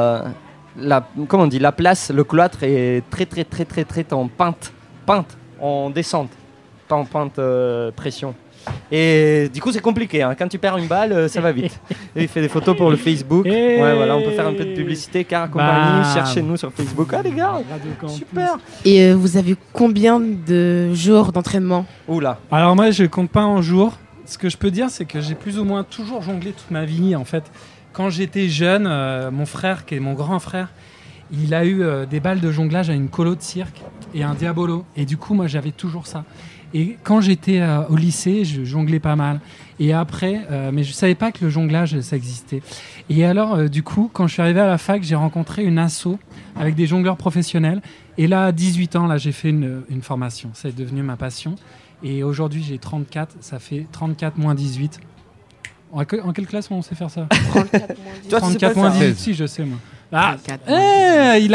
[SPEAKER 16] comment on dit, la place, le cloître est très en pente, en descente, pas en pente pression. Et du coup, c'est compliqué. Hein. Quand tu perds une balle, ça va vite. Et il fait des photos pour le Facebook. Ouais, voilà, on peut faire un peu de publicité. Car compagnie, cherchez-nous sur Facebook. Ah les gars, super.
[SPEAKER 2] Et vous avez combien de jours d'entraînement?
[SPEAKER 16] Oula.
[SPEAKER 15] Alors moi, je compte pas en jours. Ce que je peux dire, c'est que j'ai plus ou moins toujours jonglé toute ma vie. En fait, quand j'étais jeune, mon frère, qui est mon grand frère, il a eu des balles de jonglage à une colo de cirque et un diabolo. Et du coup, moi, j'avais toujours ça. Et quand j'étais au lycée, je jonglais pas mal. Et après, mais je savais pas que le jonglage, ça existait. Et alors, du coup, quand je suis arrivé à la fac, j'ai rencontré une asso avec des jongleurs professionnels. Et là, à 18 ans, là, j'ai fait une formation. C'est devenu ma passion. Et aujourd'hui, j'ai 34. Ça fait 34 moins 18. En quelle classe on sait faire ça? 34 moins 18. Si, je sais, moi. Ah, il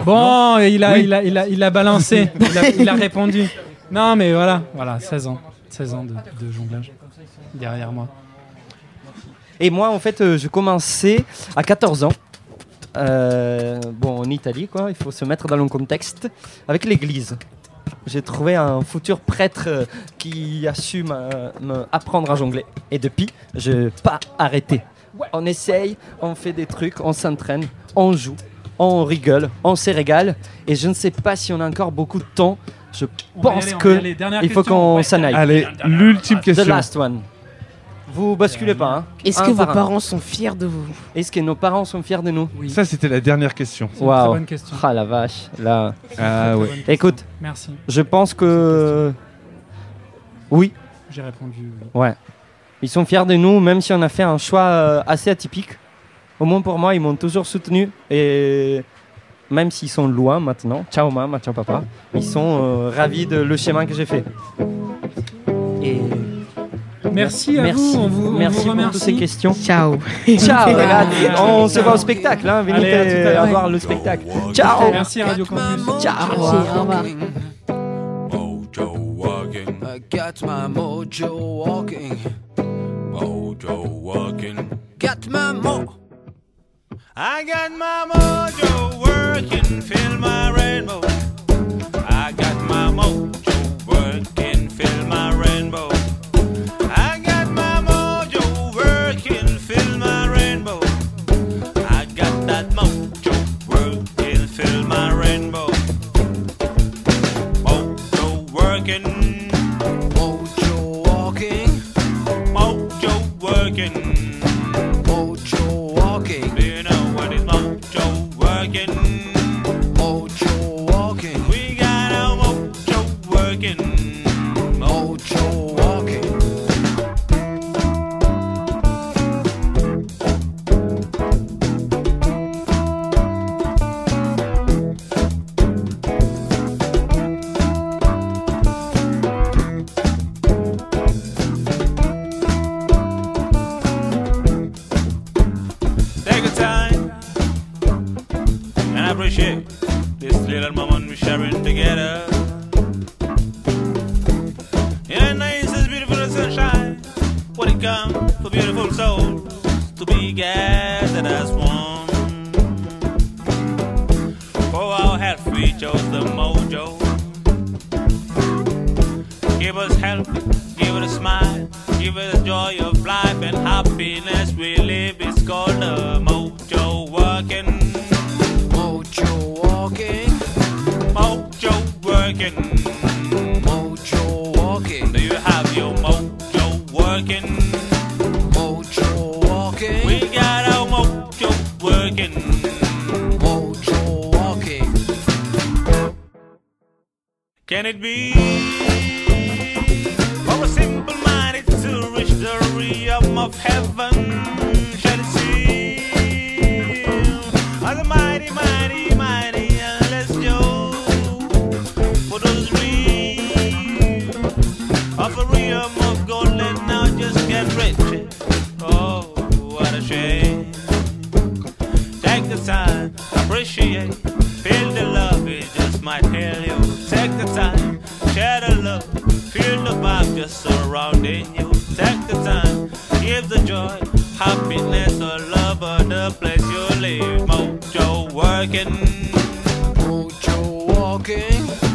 [SPEAKER 15] a balancé. il a répondu. Non, mais voilà, 16 ans de jonglage derrière moi.
[SPEAKER 16] Et moi, en fait, je commençais à 14 ans. En Italie, quoi. Il faut se mettre dans le contexte avec l'église. J'ai trouvé un futur prêtre qui a su m'apprendre à jongler. Et depuis, je n'ai pas arrêté. On essaye, on fait des trucs, on s'entraîne, on joue, on rigole, on se régale. Et je ne sais pas si on a encore beaucoup de temps. Je pense qu'il faut qu'on s'en aille.
[SPEAKER 1] Allez, l'ultime question.
[SPEAKER 16] The last one. Vous basculez pas. Hein.
[SPEAKER 2] Est-ce que vos parents sont fiers de vous?
[SPEAKER 16] Est-ce que nos parents sont fiers de nous?
[SPEAKER 1] Oui. Ça, c'était la dernière question.
[SPEAKER 16] Waouh.
[SPEAKER 15] Très bonne question.
[SPEAKER 16] Ah la vache. Là.
[SPEAKER 1] Ah ouais.
[SPEAKER 16] Écoute.
[SPEAKER 15] Merci.
[SPEAKER 16] Je pense que. Oui.
[SPEAKER 15] J'ai répondu oui.
[SPEAKER 16] Ouais. Ils sont fiers de nous, même si on a fait un choix assez atypique. Au moins pour moi, ils m'ont toujours soutenu. Et même s'ils sont loin maintenant, ciao maman, ciao papa, ils sont ravis de le chemin que j'ai fait. Et
[SPEAKER 15] Merci à vous. On vous
[SPEAKER 16] Merci pour
[SPEAKER 15] remercie.
[SPEAKER 16] toutes ces questions.
[SPEAKER 2] Ciao.
[SPEAKER 16] Ciao, ragazzi. On se voit au spectacle. Hein. Venez à voir le spectacle. Ciao.
[SPEAKER 15] Merci Radio Campus.
[SPEAKER 16] Ciao.
[SPEAKER 2] Merci, au revoir.
[SPEAKER 17] I got my mojo walking. Mojo walking. Got my I got my mojo working, fill my rainbow. I got my mojo working, fill my rainbow. I got my mojo working, fill my rainbow. I got that mojo working, fill my rainbow. Mojo working, mojo walking, mojo working, mojo walking. Do you know what is mojo working? Mojo walking. We got our mojo working. Mojo walking. Take a time and appreciate this little moment we're sharing together. In a nice as beautiful as sunshine, when it comes for beautiful souls to be gathered as one. For our health we chose the mojo. Give us health, give it a smile, give it the joy of life and happiness we live. It's called the mojo working. Mojo walking. Mojo working. Mojo walking. Do you have your mojo working? Mojo walking. We got our mojo working. Mojo walking. Can it be? For a simple mind it's to reach the realm of heaven. Shall it seem as a mighty, mighty, mighty endless joy for those dreams of a realm of gold. Let now just get rich. Oh, what a shame. Take the time, appreciate, feel the love, it just might heal you. Take the time, share the love, feel the vibe just surrounding you. Take the time, give the joy, happiness or love of the place you live. Mojo working, mojo walking.